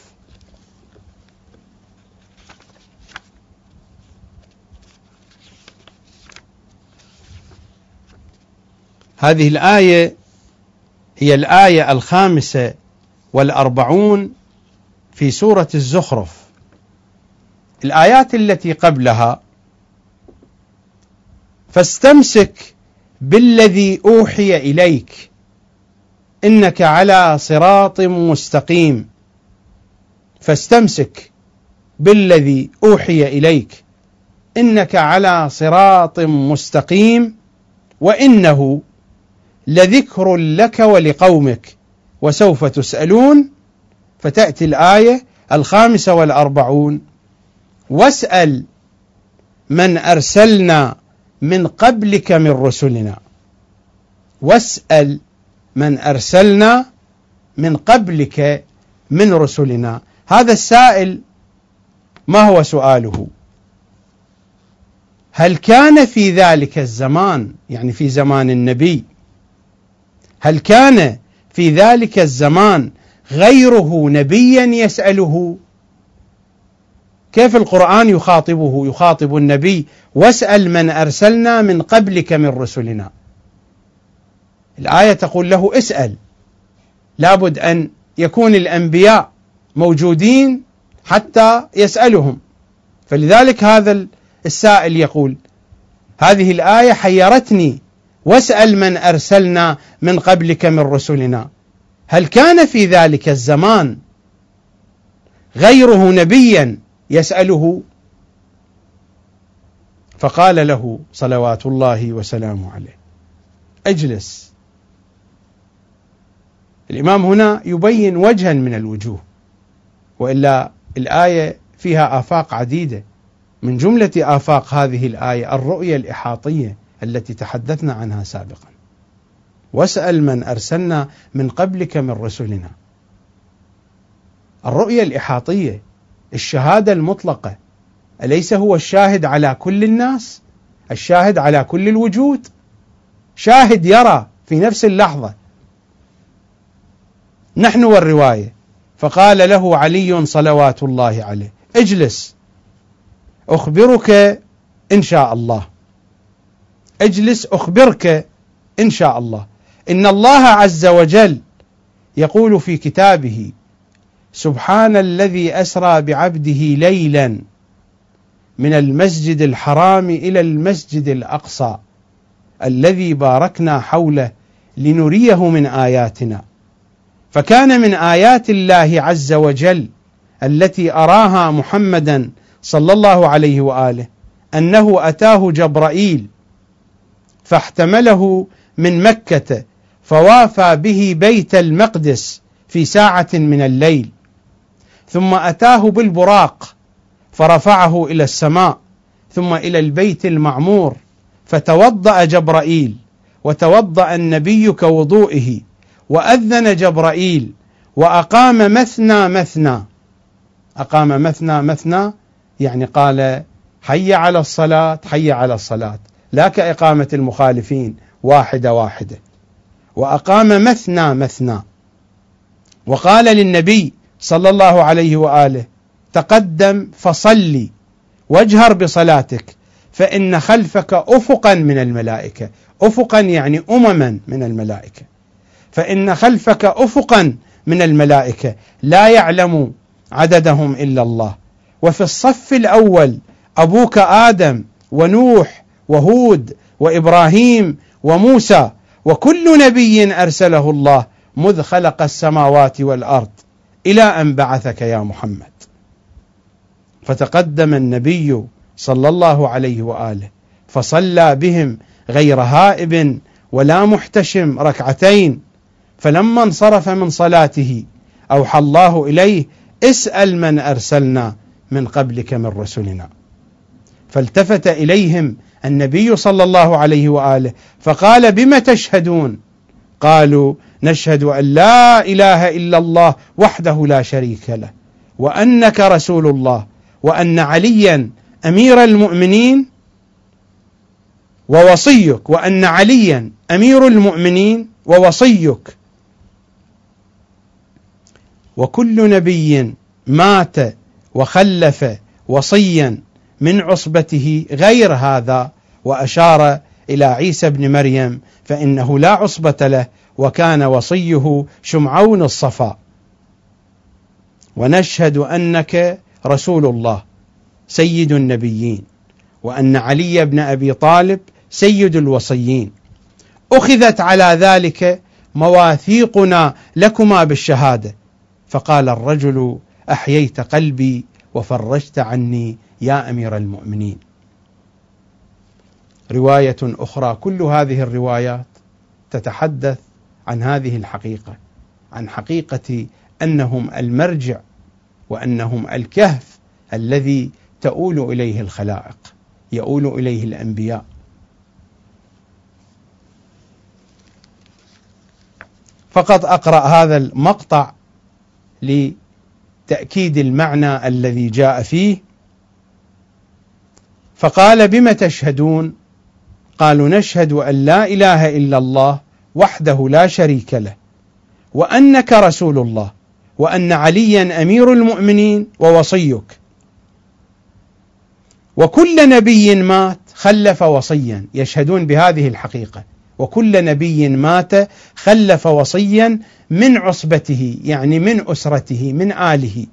هذه الآية هي الآية الخامسة والأربعون في سورة الزخرف. الآيات التي قبلها: فاستمسك بالذي أوحي إليك إنك على صراط مستقيم. فاستمسك بالذي أوحي إليك إنك على صراط مستقيم وإنه لذكر لك ولقومك وسوف تسألون. فتأتي الآية الخامسة والأربعون: واسأل من أرسلنا من قبلك من رسلنا. واسأل من أرسلنا من قبلك من رسلنا. هذا السائل ما هو سؤاله؟ هل كان في ذلك الزمان، يعني في زمان النبي، هل كان في ذلك الزمان غيره نبيا يسأله؟ كيف القرآن يخاطبه؟ يخاطب النبي: واسأل من أرسلنا من قبلك من رسلنا. الآية تقول له: اسأل. لابد أن يكون الأنبياء موجودين حتى يسألهم. فلذلك هذا السائل يقول: هذه الآية حيرتني، واسأل من أرسلنا من قبلك من رسلنا. هل كان في ذلك الزمان غيره نبيا يسأله؟ فقال له صلوات الله وسلامه عليه: اجلس. الإمام هنا يبين وجها من الوجوه، وإلا الآية فيها آفاق عديدة. من جملة آفاق هذه الآية الرؤية الإحاطية التي تحدثنا عنها سابقا: واسأل من أرسلنا من قبلك من رسلنا. الرؤية الإحاطية، الشهادة المطلقة، أليس هو الشاهد على كل الناس؟ الشاهد على كل الوجود، شاهد يرى في نفس اللحظة. نحن والرواية. فقال له علي صلوات الله عليه: اجلس أخبرك إن شاء الله. اجلس أخبرك إن شاء الله. إن الله عز وجل يقول في كتابه: سبحان الذي أسرى بعبده ليلا من المسجد الحرام إلى المسجد الأقصى الذي باركنا حوله لنريه من آياتنا. فكان من آيات الله عز وجل التي أراها محمدا صلى الله عليه وآله أنه أتاه جبرائيل فاحتمله من مكة فوافى به بيت المقدس في ساعة من الليل، ثم أتاه بالبراق فرفعه إلى السماء ثم إلى البيت المعمور، فتوضأ جبرائيل وتوضأ النبي كوضوئه، وأذن جبرائيل وأقام مثنى مثنى، أقام مثنى مثنى يعني قال حي على الصلاة حي على الصلاة، لا كإقامة المخالفين واحدة واحدة. وأقام مثنى مثنى، وقال للنبي صلى الله عليه وآله تقدم فصلي واجهر بصلاتك فإن خلفك أفقا من الملائكة، أفقا يعني أمما من الملائكة، فإن خلفك أفقا من الملائكة لا يعلم عددهم إلا الله، وفي الصف الأول أبوك آدم ونوح وهود وإبراهيم وموسى وكل نبي أرسله الله مذ خلق السماوات والأرض إلى أن بعثك يا محمد. فتقدم النبي صلى الله عليه وآله فصلى بهم غير هائب ولا محتشم ركعتين، فلما انصرف من صلاته أوحى الله إليه اسأل من أرسلنا من قبلك من رسلنا. فالتفت إليهم النبي صلى الله عليه وآله فقال بم تشهدون؟ قالوا نشهد أن لا إله إلا الله وحده لا شريك له وأنك رسول الله وأن عليا أمير المؤمنين ووصيك وأن عليا أمير المؤمنين ووصيك، وكل نبي مات وخلف وصيا من عصبته غير هذا، وأشار إلى عيسى بن مريم فإنه لا عصبة له وكان وصيه شمعون الصفا. ونشهد أنك رسول الله سيد النبيين وأن علي بن أبي طالب سيد الوصيين، أخذت على ذلك مواثيقنا لكما بالشهادة. فقال الرجل أحييت قلبي وفرجت عني يا أمير المؤمنين. رواية أخرى، كل هذه الروايات تتحدث عن هذه الحقيقة، عن حقيقة أنهم المرجع وأنهم الكهف الذي تؤول إليه الخلائق، يؤول إليه الأنبياء. فقط أقرأ هذا المقطع لتأكيد المعنى الذي جاء فيه. فقال بم تشهدون؟ قالوا نشهد أن لا إله إلا الله وحده لا شريك له وأنك رسول الله وأن عليا أمير المؤمنين ووصيك، وكل نبي مات خلف وصيا. يشهدون بهذه الحقيقة، وكل نبي مات خلف وصيا من عصبته يعني من أسرته من آله.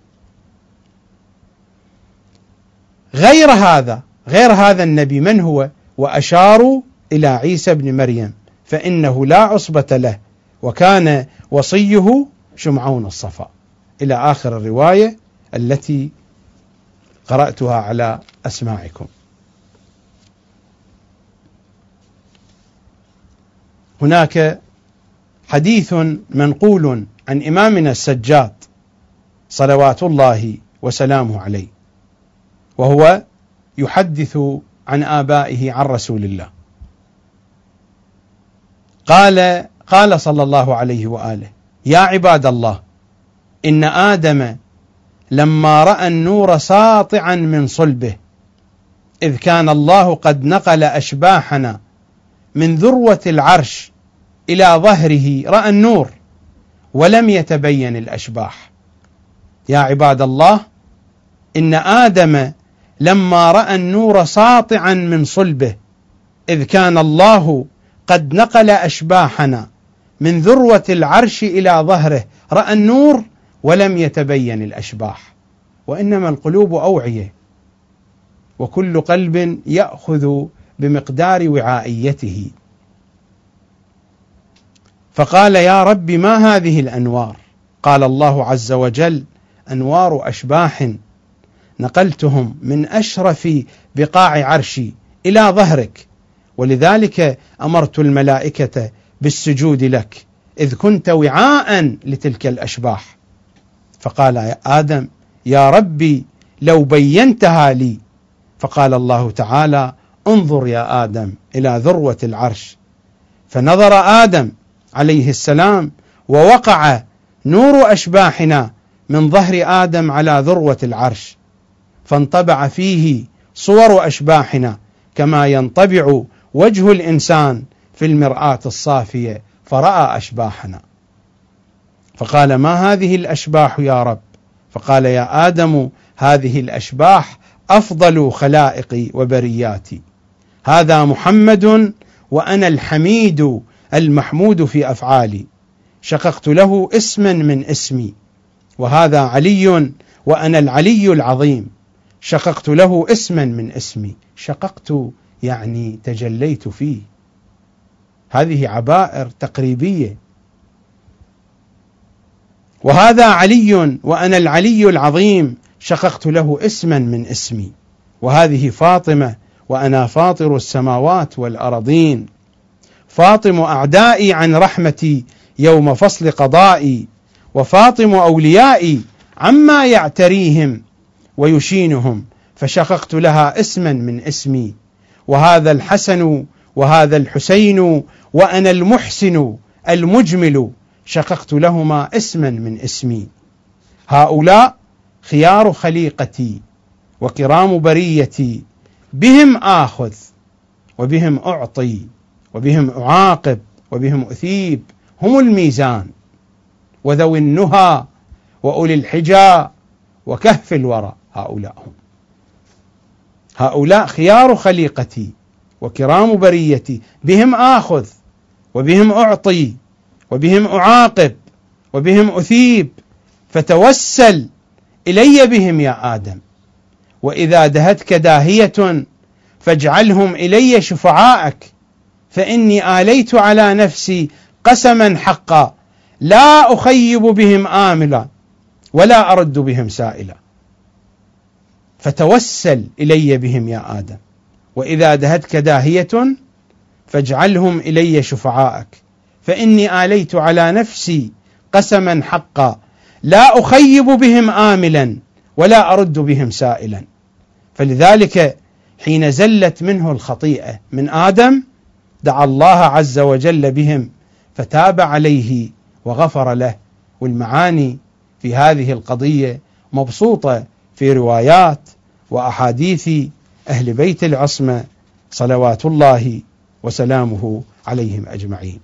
غير هذا غير هذا النبي من هو؟ وأشاروا إلى عيسى بن مريم فإنه لا عصبة له وكان وصيه شمعون الصفا، إلى آخر الرواية التي قرأتها على أسماعكم. هناك حديث منقول عن إمامنا السجاد صلوات الله وسلامه عليه، وهو يحدث عن آبائه عن رسول الله. قال قال صلى الله عليه وآله: يا عباد الله، إن آدم لما رأى النور ساطعا من صلبه إذ كان الله قد نقل أشباحنا من ذروة العرش إلى ظهره، رأى النور ولم يتبين الأشباح. يا عباد الله، إن آدم لما رأى النور ساطعا من صلبه إذ كان الله قد نقل أشباحنا من ذروة العرش إلى ظهره، رأى النور ولم يتبين الأشباح. وإنما القلوب أوعية، وكل قلب يأخذ بمقدار وعائيته. فقال: يا رب، ما هذه الأنوار؟ قال الله عز وجل: أنوار أشباح نقلتهم من أشرف بقاع عرشي إلى ظهرك، ولذلك أمرت الملائكة بالسجود لك إذ كنت وعاء لتلك الأشباح. فقال يا آدم: يا ربي لو بينتها لي. فقال الله تعالى: انظر يا آدم إلى ذروة العرش. فنظر آدم عليه السلام ووقع نور أشباحنا من ظهر آدم على ذروة العرش، فانطبع فيه صور أشباحنا كما ينطبع وجه الإنسان في المرآة الصافية فرأى أشباحنا. فقال: ما هذه الأشباح يا رب؟ فقال: يا آدم هذه الأشباح أفضل خلائقي وبرياتي، هذا محمد وأنا الحميد المحمود في أفعالي، شققت له اسما من اسمي، وهذا علي وأنا العلي العظيم، شققت له اسما من اسمي. شققت يعني تجليت فيه. هذه عبائر تقريبية. وهذا علي وأنا العلي العظيم، شققت له اسما من اسمي. وهذه فاطمة وأنا فاطر السماوات والأرضين، فاطم أعدائي عن رحمتي يوم فصل قضائي، وفاطم أوليائي عما يعتريهم ويشينهم، فشققت لها اسما من اسمي. وهذا الحسن وهذا الحسين وأنا المحسن المجمل، شققت لهما اسما من اسمي. هؤلاء خيار خليقتي وكرام بريتي، بهم آخذ وبهم أعطي وبهم أعاقب وبهم أثيب، هم الميزان وذوي النهى وأولي الحجى وكهف الورى. هؤلاء هم هؤلاء خيار خليقتي وكرام بريتي، بهم آخذ وبهم أعطي وبهم أعاقب وبهم أثيب، فتوسل إلي بهم يا آدم. وإذا دهتك داهية فاجعلهم إلي شفعاءك، فإني آليت على نفسي قسما حقا، لا أخيب بهم آملا ولا أرد بهم سائلا. فتوسل إلي بهم يا آدم. وإذا دهتك داهية فاجعلهم إلي شفعاءك، فإني آليت على نفسي قسما حقا، لا أخيب بهم آملا ولا أرد بهم سائلا. فلذلك حين زلت منه الخطيئة من آدم دعا الله عز وجل بهم فتاب عليه وغفر له. والمعاني في هذه القضية مبسوطة في روايات وأحاديث أهل بيت العصمة صلوات الله وسلامه عليهم أجمعين.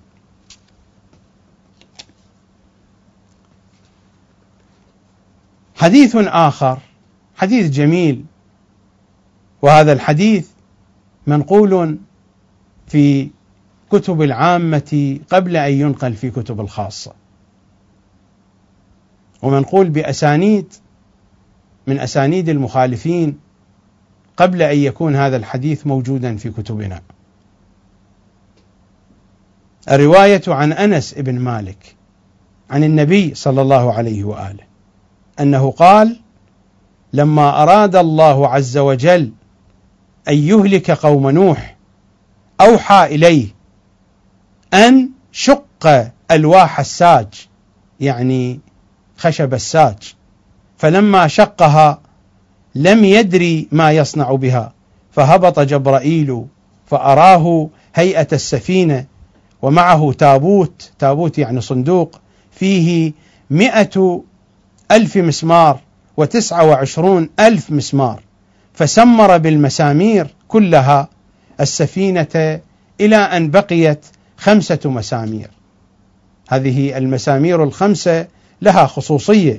حديث آخر، حديث جميل، وهذا الحديث منقول في كتب العامة قبل أن ينقل في كتب الخاصة، ومنقول بأسانيد من أسانيد المخالفين قبل أن يكون هذا الحديث موجودا في كتبنا. الرواية عن أنس بن مالك عن النبي صلى الله عليه وآله أنه قال: لما أراد الله عز وجل أن يهلك قوم نوح أوحى إليه أن شق ألواح الساج، يعني خشب الساج، فلما شقها لم يدري ما يصنع بها، فهبط جبرائيل فأراه هيئة السفينة ومعه تابوت، تابوت يعني صندوق، فيه مئة ألف مسمار وتسعة وعشرون ألف مسمار، فسمر بالمسامير كلها السفينة إلى أن بقيت خمسة مسامير. هذه المسامير الخمسة لها خصوصية،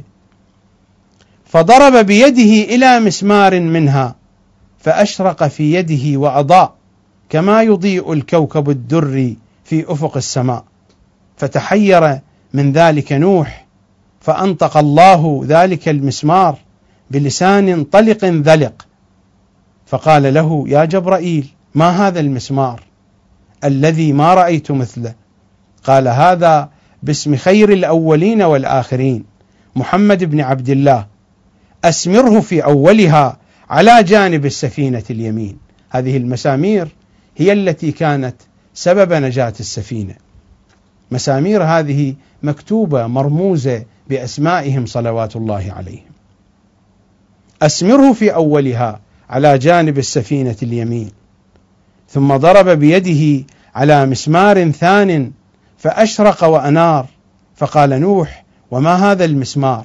فضرب بيده إلى مسمار منها فأشرق في يده وأضاء كما يضيء الكوكب الدري في أفق السماء، فتحير من ذلك نوح، فأنطق الله ذلك المسمار بلسان طلق ذلق، فقال له: يا جبرائيل، ما هذا المسمار الذي ما رأيت مثله؟ قال: هذا باسم خير الأولين والآخرين محمد بن عبد الله، أسمره في أولها على جانب السفينة اليمين. هذه المسامير هي التي كانت سبب نجاة السفينة. مسامير هذه مكتوبة مرموزة بأسمائهم صلوات الله عليهم. أسمره في أولها على جانب السفينة اليمين، ثم ضرب بيده على مسمار ثان فأشرق وأنار، فقال نوح: وما هذا المسمار؟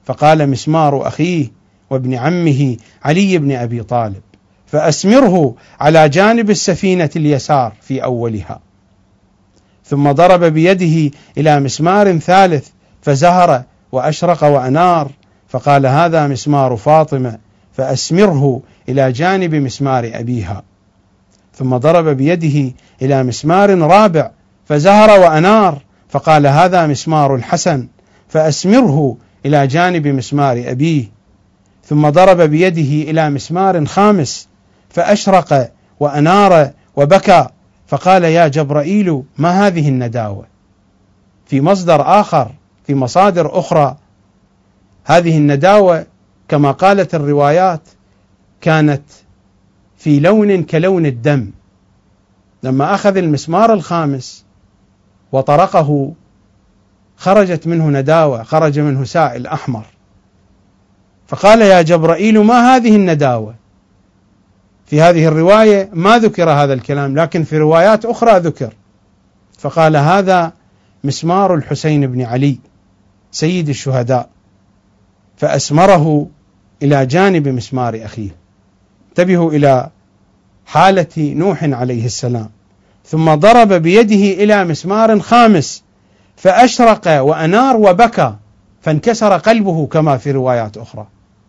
فقال مسمار أخيه وابن عمه علي بن أبي طالب، فأسمره على جانب السفينة اليسار في أولها. ثم ضرب بيده إلى مسمار ثالث فزهر وأشرق وأنار، فقال هذا مسمار فاطمة، فأسمره إلى جانب مسمار أبيها. ثم ضرب بيده إلى مسمار رابع فزهر وأنار، فقال هذا مسمار الحسن، فأسمره إلى جانب مسمار أبيه. ثم ضرب بيده إلى مسمار خامس فأشرق وأنار وبكى، فقال يا جبرائيل ما هذه النداوة؟ في مصدر آخر في مصادر أخرى هذه النداوة كما قالت الروايات كانت في لون كلون الدم. لما أخذ المسمار الخامس وطرقه خرجت منه نداوة، خرج منه سائل أحمر، فقال يا جبرائيل ما هذه النداوة؟ في هذه الرواية ما ذكر هذا الكلام، لكن في روايات أخرى ذكر. فقال هذا مسمار الحسين بن علي سيد الشهداء، فأسمره إلى جانب مسمار أخيه. انتبهوا إلى حالة نوح عليه السلام. ثم ضرب بيده إلى مسمار خامس فأشرق وأنار وبكى، فانكسر قلبه كما في روايات أخرى،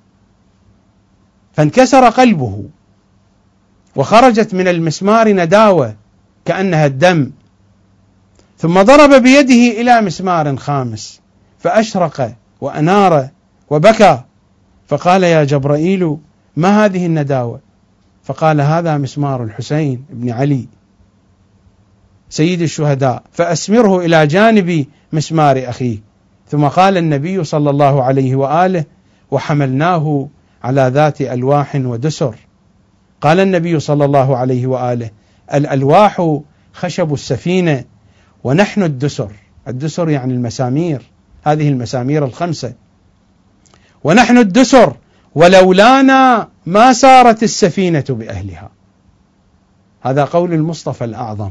فانكسر قلبه وخرجت من المسمار نداوة كأنها الدم. ثم ضرب بيده إلى مسمار خامس فأشرق وأنار وبكى، فقال يا جبرائيل ما هذه النداوة؟ فقال هذا مسمار الحسين بن علي سيد الشهداء، فأسمره إلى جانب مسمار أخيه. ثم قال النبي صلى الله عليه وآله وحملناه على ذات ألواح ودسر. قال النبي صلى الله عليه وآله الألواح خشب السفينة ونحن الدسر، الدسر يعني المسامير، هذه المسامير الخمسة، ونحن الدسر ولولانا ما سارت السفينة بأهلها. هذا قول المصطفى الأعظم.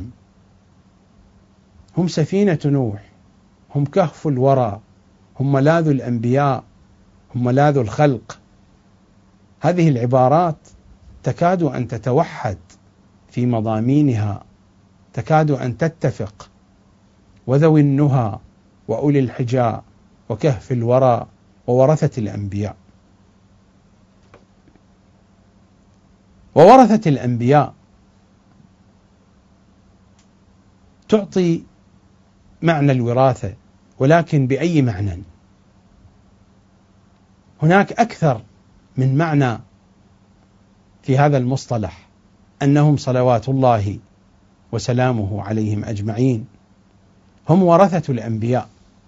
هم سفينة نوح، هم كهف الورى، هم ملاذ الأنبياء، هم ملاذ الخلق. هذه العبارات تكاد أن تتوحد في مضامينها، تكاد أن تتفق. وذوي النهى وأولي الحجاء وكهف الورى وورثة الأنبياء. وورثة الأنبياء تعطي معنى الوراثة، ولكن بأي معنى؟ هناك أكثر من معنى في هذا المصطلح، أنهم صلوات الله وسلامه عليهم أجمعين هم ورثة الأنبياء،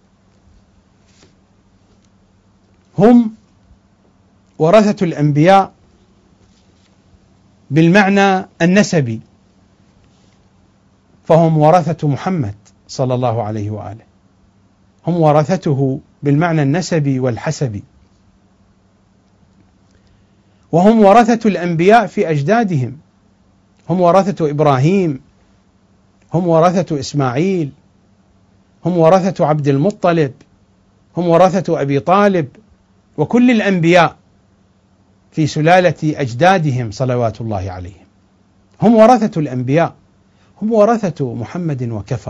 هم ورثة الأنبياء بالمعنى النسبي، فهم ورثة محمد صلى الله عليه وآله، هم ورثته بالمعنى النسبي والحسبي، وهم ورثة الأنبياء في أجدادهم، هم ورثة إبراهيم، هم ورثة إسماعيل، هم ورثة عبد المطلب، هم ورثة أبي طالب، وكل الأنبياء في سلالة أجدادهم صلوات الله عليهم. هم ورثة الأنبياء، هم ورثة محمد وكفى،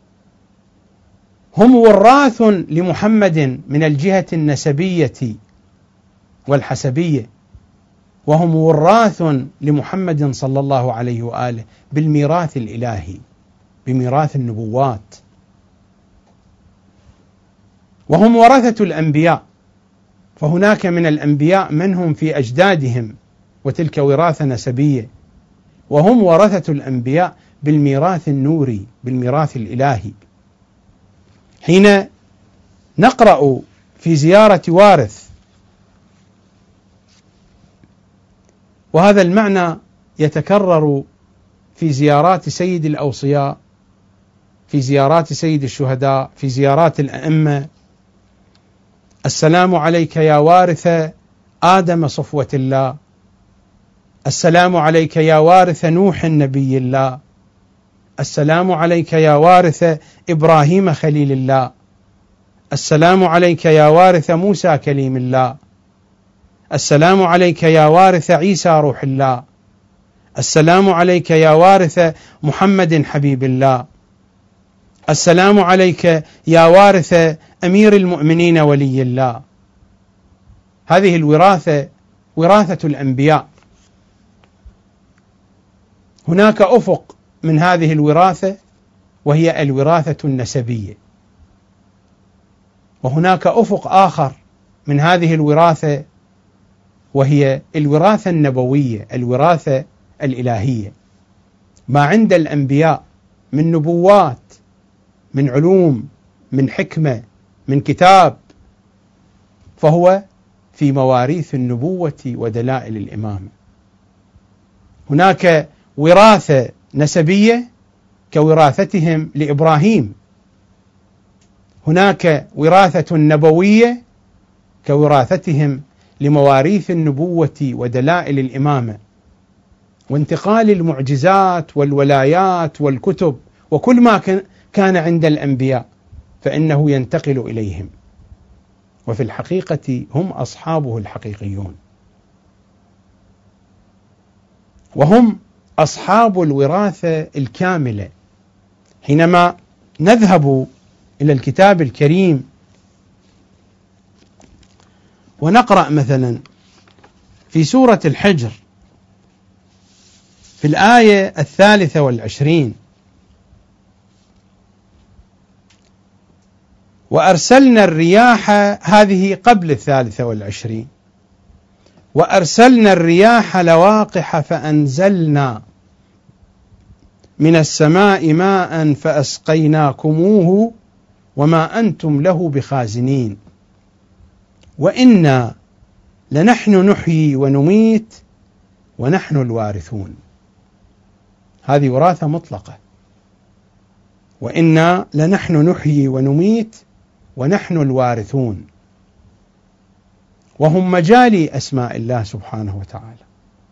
هم وراث لمحمد من الجهة النسبية والحسبية، وهم وراث لمحمد صلى الله عليه وآله بالميراث الإلهي، بميراث النبوات. وهم ورثة الأنبياء، فهناك من الأنبياء منهم في أجدادهم وتلك وراثة نسبية، وهم ورثة الأنبياء بالميراث النوري، بالميراث الإلهي. حين نقرأ في زيارة وارث، وهذا المعنى يتكرر في زيارات سيد الأوصياء، في زيارات سيد الشهداء، في زيارات الأئمة: السلام عليك يا وارث آدم صفوة الله، السلام عليك يا وارث نوح نبي الله، السلام عليك يا وارث إبراهيم خليل الله، السلام عليك يا وارث موسى كليم الله، السلام عليك يا وارث عيسى روح الله، السلام عليك يا وارث محمد حبيب الله، السلام عليك يا وارث أمير المؤمنين ولي الله. هذه الوراثة وراثة الأنبياء. هناك أفق من هذه الوراثة وهي الوراثة النسبية، وهناك أفق آخر من هذه الوراثة وهي الوراثة النبوية، الوراثة الإلهية. ما عند الأنبياء من نبوات، من علوم، من حكمة، من كتاب، فهو في مواريث النبوة ودلائل الإمامة. هناك وراثة نسبية كوراثتهم لإبراهيم، هناك وراثة نبوية كوراثتهم لمواريث النبوة ودلائل الإمامة، وانتقال المعجزات والولايات والكتب وكل ما كان عند الأنبياء فإنه ينتقل إليهم، وفي الحقيقة هم أصحابه الحقيقيون، وهم أصحاب الوراثة الكاملة. حينما نذهب إلى الكتاب الكريم ونقرأ مثلا في سورة الحجر في الآية الثالثة والعشرين: وأرسلنا الرياح، هذه قبل الثالثة والعشرين، وأرسلنا الرياح لواقح فأنزلنا من السماء ماء فأسقيناكموه وما أنتم له بخازنين وإنا لنحن نحيي ونميت ونحن الوارثون. هذه وراثة مطلقة، وإنا لنحن نحيي ونميت ونحن الوارثون، وهم مجالي أسماء الله سبحانه وتعالى،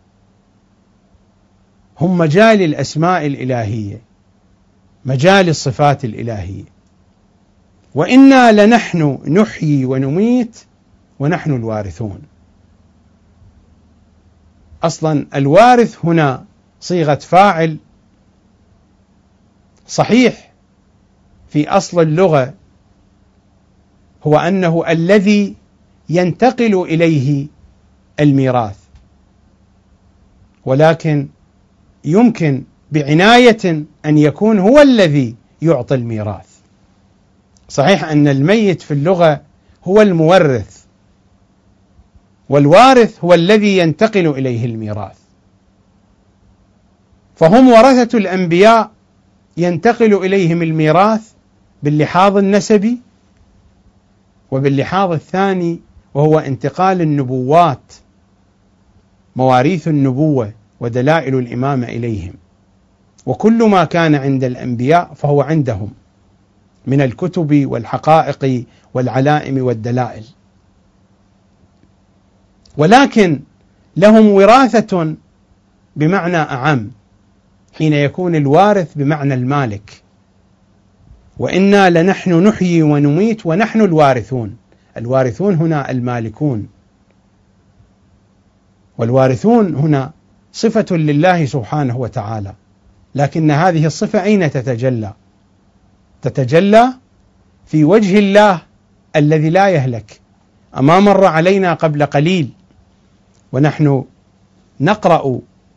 هم مجال الأسماء الإلهية، مجال الصفات الإلهية. وإنا لنحن نحيي ونميت ونحن الوارثون. أصلا الوارث هنا صيغة فاعل، صحيح في أصل اللغة هو أنه الذي ينتقل إليه الميراث، ولكن يمكن بعناية أن يكون هو الذي يعطي الميراث. صحيح أن الميت في اللغة هو المورث، والوارث هو الذي ينتقل إليه الميراث، فهم ورثة الأنبياء ينتقل إليهم الميراث باللحاظ النسبي، وباللحاظ الثاني وهو انتقال النبوات، مواريث النبوة ودلائل الإمامة إليهم، وكل ما كان عند الأنبياء فهو عندهم من الكتب والحقائق والعلائم والدلائل. ولكن لهم وراثة بمعنى أعم حين يكون الوارث بمعنى المالك. وإنا لنحن نحيي ونميت ونحن الوارثون. الوارثون هنا المالكون، والوارثون هنا صفة لله سبحانه وتعالى، لكن هذه الصفة أين تتجلى؟ تتجلى في وجه الله الذي لا يهلك. أما مر علينا قبل قليل ونحن نقرأ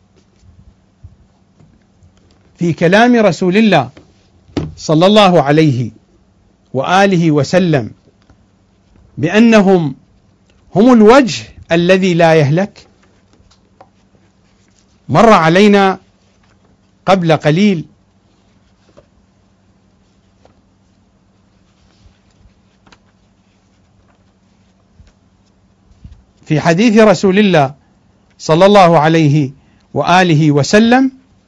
في كلام رسول الله صلى الله عليه وآله وسلم بأنهم هم الوجه الذي لا يهلك. مر علينا قبل قليل في حديث رسول الله صلى الله عليه وآله وسلم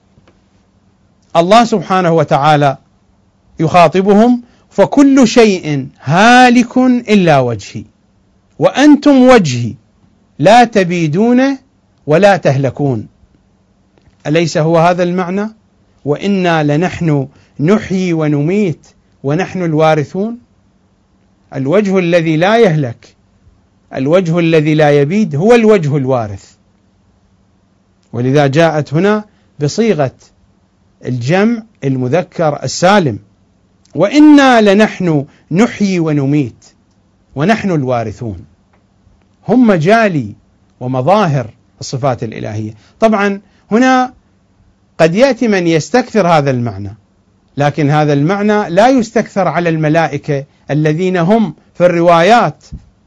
الله سبحانه وتعالى يخاطبهم: فكل شيء هالك إلا وجهي وأنتم وجهي لا تبيدون ولا تهلكون. أليس هو هذا المعنى؟ وإنا لنحن نحيي ونميت ونحن الوارثون. الوجه الذي لا يهلك، الوجه الذي لا يبيد هو الوجه الوارث، ولذا جاءت هنا بصيغة الجمع المذكر السالم: وإنا لنحن نحيي ونميت ونحن الوارثون. هم مجالي ومظاهر الصفات الإلهية. طبعا هنا قد يأتي من يستكثر هذا المعنى، لكن هذا المعنى لا يستكثر على الملائكة الذين هم في الروايات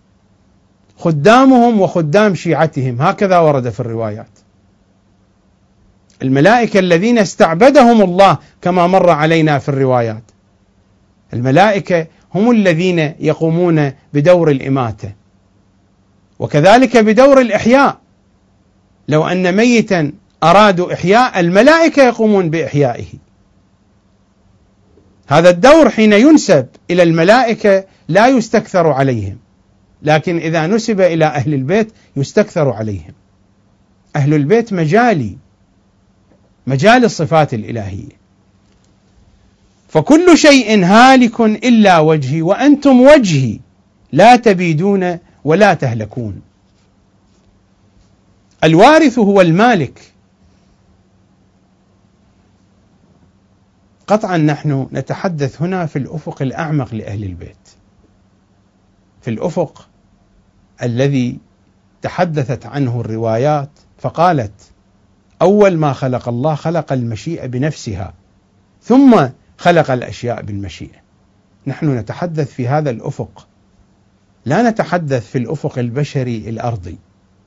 خدامهم وخدام شيعتهم، هكذا ورد في الروايات. الملائكة الذين استعبدهم الله كما مر علينا في الروايات، الملائكة هم الذين يقومون بدور الإماتة وكذلك بدور الإحياء. لو أن ميتا أرادوا إحياء، الملائكة يقومون بإحيائه. هذا الدور حين ينسب إلى الملائكة لا يستكثر عليهم، لكن إذا نسب إلى أهل البيت يستكثر عليهم. أهل البيت مجالي، مجال الصفات الإلهية. فكل شيء هالك إلا وجهي وأنتم وجهي لا تبيدون ولا تهلكون. الوارث هو المالك. قطعا نحن نتحدث هنا في الأفق الأعمق لأهل البيت، في الأفق الذي تحدثت عنه الروايات، فقالت: أول ما خلق الله خلق المشيئة بنفسها ثم خلق الأشياء بالمشيئة. نحن نتحدث في هذا الأفق، لا نتحدث في الأفق البشري الأرضي.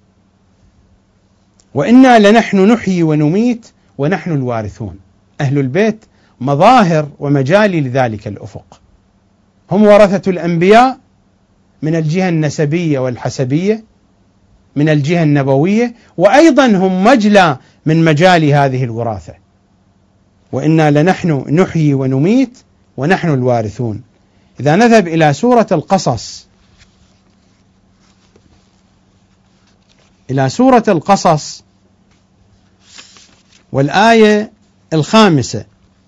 وإنا لنحن نحيي ونميت ونحن الوارثون. أهل البيت مظاهر ومجالي لذلك الأفق، هم ورثة الأنبياء من الجهة النسبية والحسبية، من الجهة النبوية، وأيضا هم مجلى من مجال هذه الوراثة. وإنا لنحن نحيي ونميت ونحن الوارثون. إذا نذهب إلى سورة القصص، إلى سورة القصص والآية الخامسة: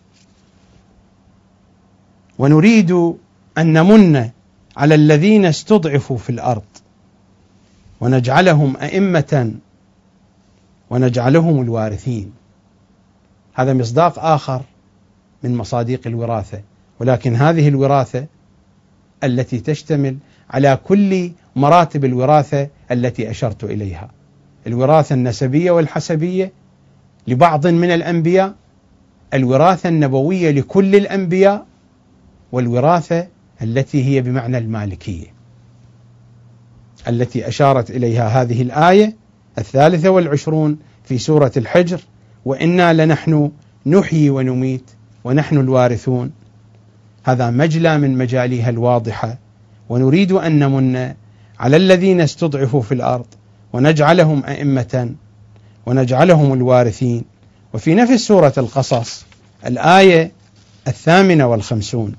ونريد أن نمن على الذين استضعفوا في الأرض ونجعلهم أئمة ونجعلهم الوارثين. هذا مصداق آخر من مصادق الوراثة، ولكن هذه الوراثة التي تشتمل على كل مراتب الوراثة التي أشرت إليها: الوراثة النسبية والحسبية لبعض من الأنبياء، الوراثة النبوية لكل الأنبياء، والوراثة التي هي بمعنى المالكية التي أشارت إليها هذه الآية الثالثة والعشرون في سورة الحجر: وإنا لنحن نحيي ونميت ونحن الوارثون. هذا مجلى من مجاليها الواضحة. ونريد أن نمن على الذين استضعفوا في الأرض ونجعلهم أئمة ونجعلهم الوارثين. وفي نفس سورة القصص الآية الثامنة والخمسون: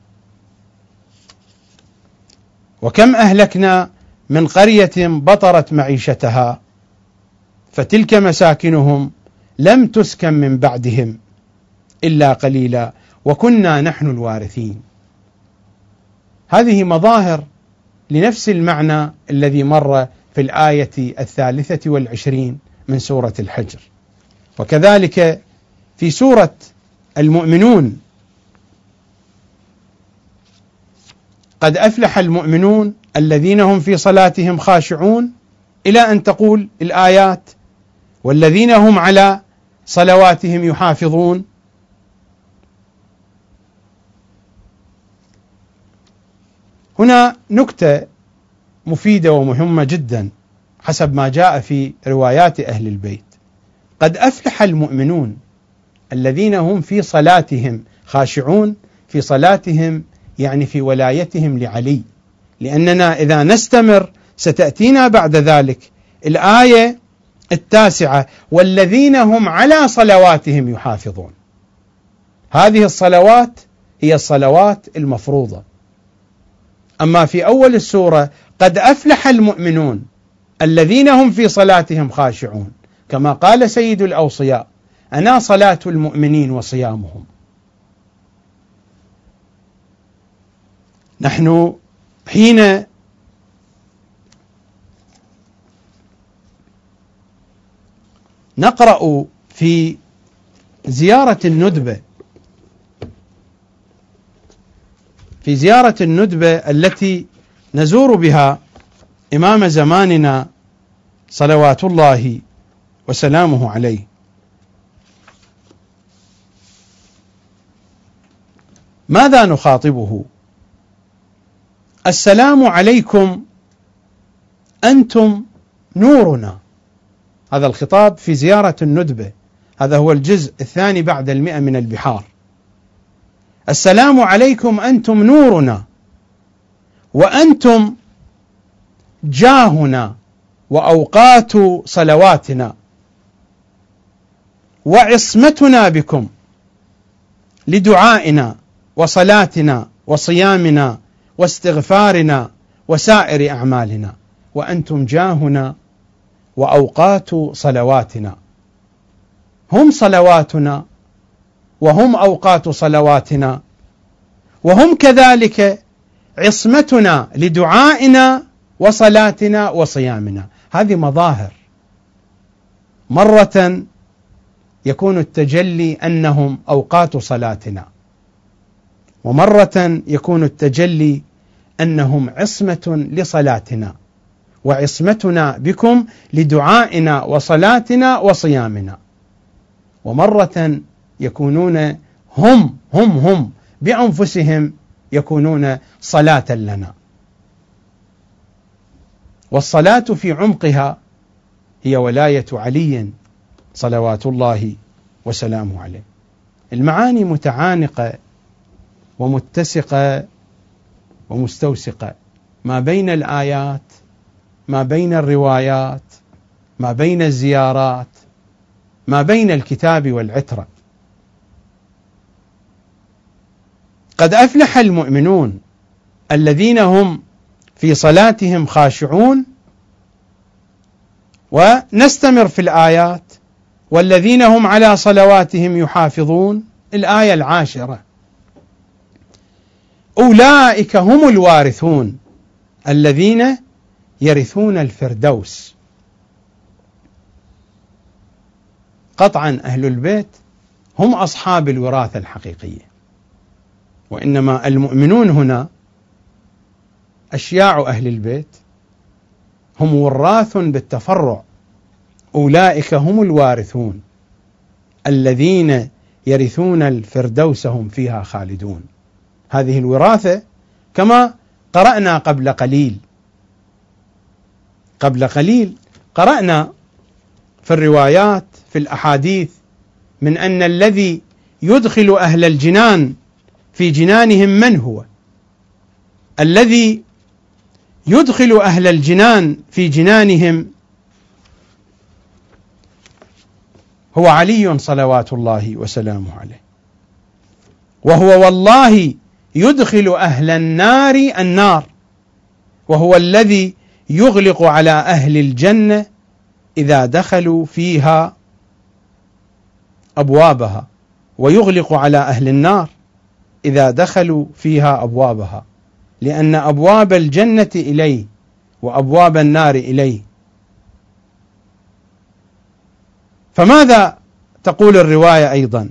وكم أهلكنا من قرية بطرت معيشتها فتلك مساكنهم لم تسكن من بعدهم إلا قليلا وكنا نحن الوارثين. هذه مظاهر لنفس المعنى الذي مر في الآية الثالثة والعشرين من سورة الحجر. وكذلك في سورة المؤمنون: قد أفلح المؤمنون الذين هم في صلاتهم خاشعون، إلى أن تقول الآيات: والذين هم على صلواتهم يحافظون. هنا نكتة مفيدة ومهمة جدا حسب ما جاء في روايات أهل البيت: قد أفلح المؤمنون الذين هم في صلاتهم خاشعون. في صلاتهم يعني في ولايتهم لعلي، لأننا إذا نستمر ستأتينا بعد ذلك الآية التاسعة: والذين هم على صلواتهم يحافظون. هذه الصلوات هي الصلوات المفروضة. أما في أول السورة: قد أفلح المؤمنون الذين هم في صلاتهم خاشعون، كما قال سيد الأوصياء: أنا صلاة المؤمنين وصيامهم. نحن حين نقرأ في زيارة الندبة في زيارة الندبة التي نزور بها إمام زماننا صلوات الله وسلامه عليه، ماذا نخاطبه؟ السلام عليكم أنتم نورنا. هذا الخطاب في زيارة الندبة، هذا هو الجزء الثاني بعد المئة من البحار. السلام عليكم أنتم نورنا، وأنتم جاهنا وأوقات صلواتنا، وعصمتنا بكم لدعائنا وصلاتنا وصيامنا واستغفارنا وسائر أعمالنا. وأنتم جاهنا وأوقات صلواتنا، هم صلواتنا وهم أوقات صلواتنا، وهم كذلك عصمتنا لدعائنا وصلاتنا وصيامنا. هذه مظاهر، مرة يكون التجلي أنهم أوقات صلاتنا، ومرة يكون التجلي أنهم عصمة لصلاتنا، وعصمتنا بكم لدعائنا وصلاتنا وصيامنا، ومرة يكونون هم هم هم بأنفسهم يكونون صلاة لنا. والصلاة في عمقها هي ولاية علي صلوات الله وسلامه عليه. المعاني متعانقة ومتسقة ومستوسقة ما بين الآيات، ما بين الروايات، ما بين الزيارات، ما بين الكتاب والعترة. قد أفلح المؤمنون الذين هم في صلاتهم خاشعون، ونستمر في الآيات والذين هم على صلواتهم يحافظون. الآية العاشرة: أولئك هم الوارثون الذين يرثون الفردوس. قطعا أهل البيت هم أصحاب الوراثة الحقيقية، وإنما المؤمنون هنا أشياع أهل البيت، هم وراث بالتفرع. أولئك هم الوارثون الذين يرثون الفردوس هم فيها خالدون. هذه الوراثة كما قرأنا قبل قليل قبل قليل قرأنا في الروايات في الأحاديث من أن الذي يدخل أهل الجنان في جنانهم من هو؟ الذي يدخل أهل الجنان في جنانهم هو علي صلوات الله وسلامه عليه، وهو والله يدخل أهل النار النار، وهو الذي يغلق على أهل الجنة إذا دخلوا فيها أبوابها، ويغلق على أهل النار إذا دخلوا فيها أبوابها، لأن أبواب الجنة إليه وأبواب النار إليه. فماذا تقول الرواية أيضا؟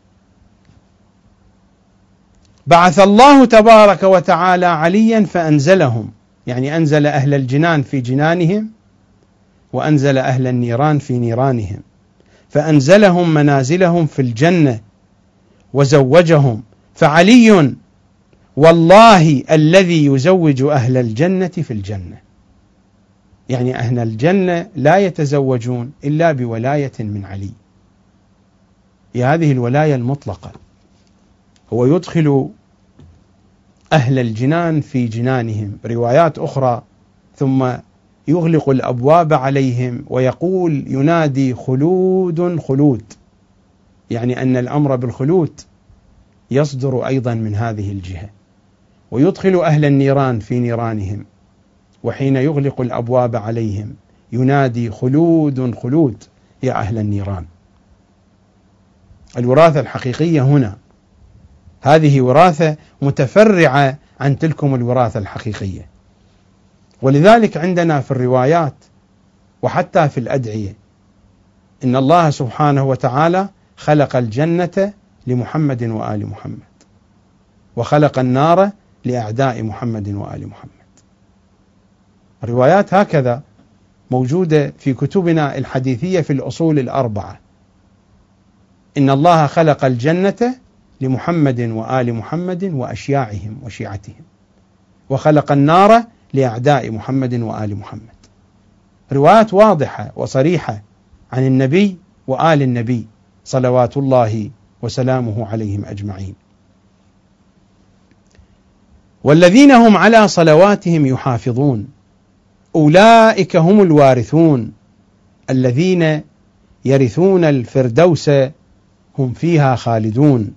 بعث الله تبارك وتعالى عليا فأنزلهم، يعني أنزل أهل الجنان في جنانهم وأنزل أهل النيران في نيرانهم، فأنزلهم منازلهم في الجنة وزوجهم. فعلي والله الذي يزوج أهل الجنة في الجنة، يعني أهل الجنة لا يتزوجون إلا بولاية من علي، هي هذه الولاية المطلقة. هو يدخل أهل الجنان في جنانهم، روايات أخرى، ثم يغلق الأبواب عليهم ويقول ينادي خلود خلود، يعني أن الأمر بالخلود يصدر أيضا من هذه الجهة. ويدخل أهل النيران في نيرانهم، وحين يغلق الأبواب عليهم ينادي خلود خلود يا أهل النيران. الوراثة الحقيقية هنا، هذه وراثة متفرعة عن تلكم الوراثة الحقيقية. ولذلك عندنا في الروايات وحتى في الأدعية إن الله سبحانه وتعالى خلق الجنة لمحمد وآل محمد، وخلق النار لأعداء محمد وآل محمد. الروايات هكذا موجودة في كتبنا الحديثية في الأصول الأربعة. إن الله خلق الجنة لمحمد وآل محمد وأشياعهم وشيعتهم، وخلق النار لأعداء محمد وآل محمد. روايات واضحة وصريحة عن النبي وآل النبي صلوات الله وسلامه عليهم أجمعين. والذين هم على صلواتهم يحافظون أولئك هم الوارثون الذين يرثون الفردوس هم فيها خالدون.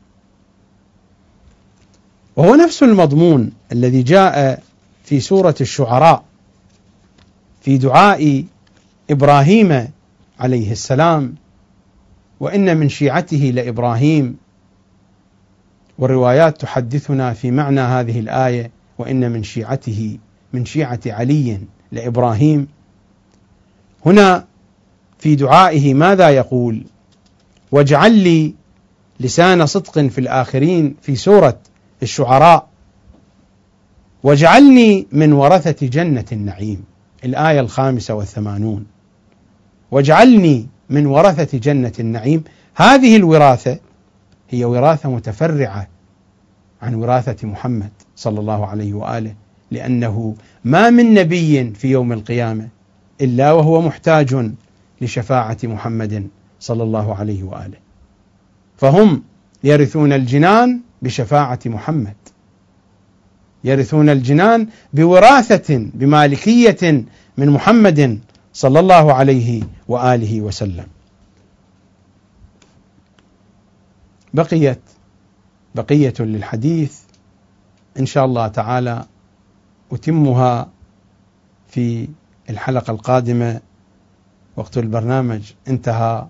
وهو نفس المضمون الذي جاء في سورة الشعراء في دعاء إبراهيم عليه السلام: وإن من شيعته لإبراهيم. والروايات تحدثنا في معنى هذه الآية: وإن من شيعته، من شيعة علي لإبراهيم. هنا في دعائه ماذا يقول؟ واجعل لي لسان صدق في الآخرين في سورة الشعراء، واجعلني من ورثة جنة النعيم، الآية الخامسة والثمانون. واجعلني من ورثة جنة النعيم. هذه الوراثة هي وراثة متفرعة عن وراثة محمد صلى الله عليه وآله، لأنه ما من نبي في يوم القيامة إلا وهو محتاج لشفاعة محمد صلى الله عليه وآله، فهم يرثون الجنان بشفاعة محمد، يرثون الجنان بوراثة بمالكية من محمد صلى الله عليه وآله وسلم. بقيت بقية للحديث إن شاء الله تعالى أتمها في الحلقة القادمة. وقت البرنامج انتهى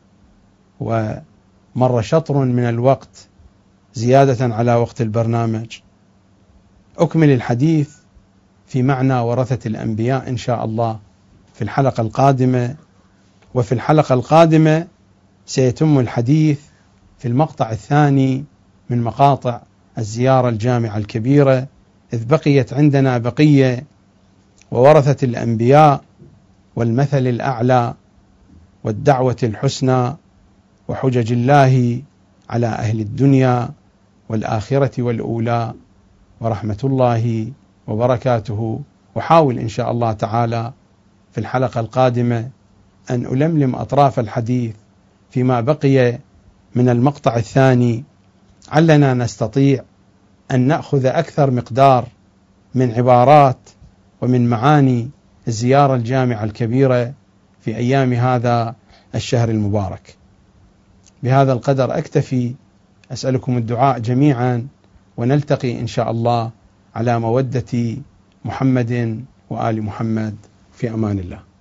ومر شطر من الوقت زيادة على وقت البرنامج. أكمل الحديث في معنى ورثة الأنبياء إن شاء الله في الحلقة القادمة. وفي الحلقة القادمة سيتم الحديث في المقطع الثاني من مقاطع الزيارة الجامعة الكبيرة، إذ بقيت عندنا بقية وورثة الأنبياء والمثل الأعلى والدعوة الحسنى وحجج الله على أهل الدنيا والآخرة والأولى ورحمة الله وبركاته. وحاول إن شاء الله تعالى في الحلقة القادمة أن ألملم أطراف الحديث فيما بقي من المقطع الثاني، علنا نستطيع أن نأخذ أكثر مقدار من عبارات ومن معاني الزيارة الجامعة الكبيرة في أيام هذا الشهر المبارك. بهذا القدر أكتفي، أسألكم الدعاء جميعا، ونلتقي إن شاء الله على مودة محمد وآل محمد، في أمان الله.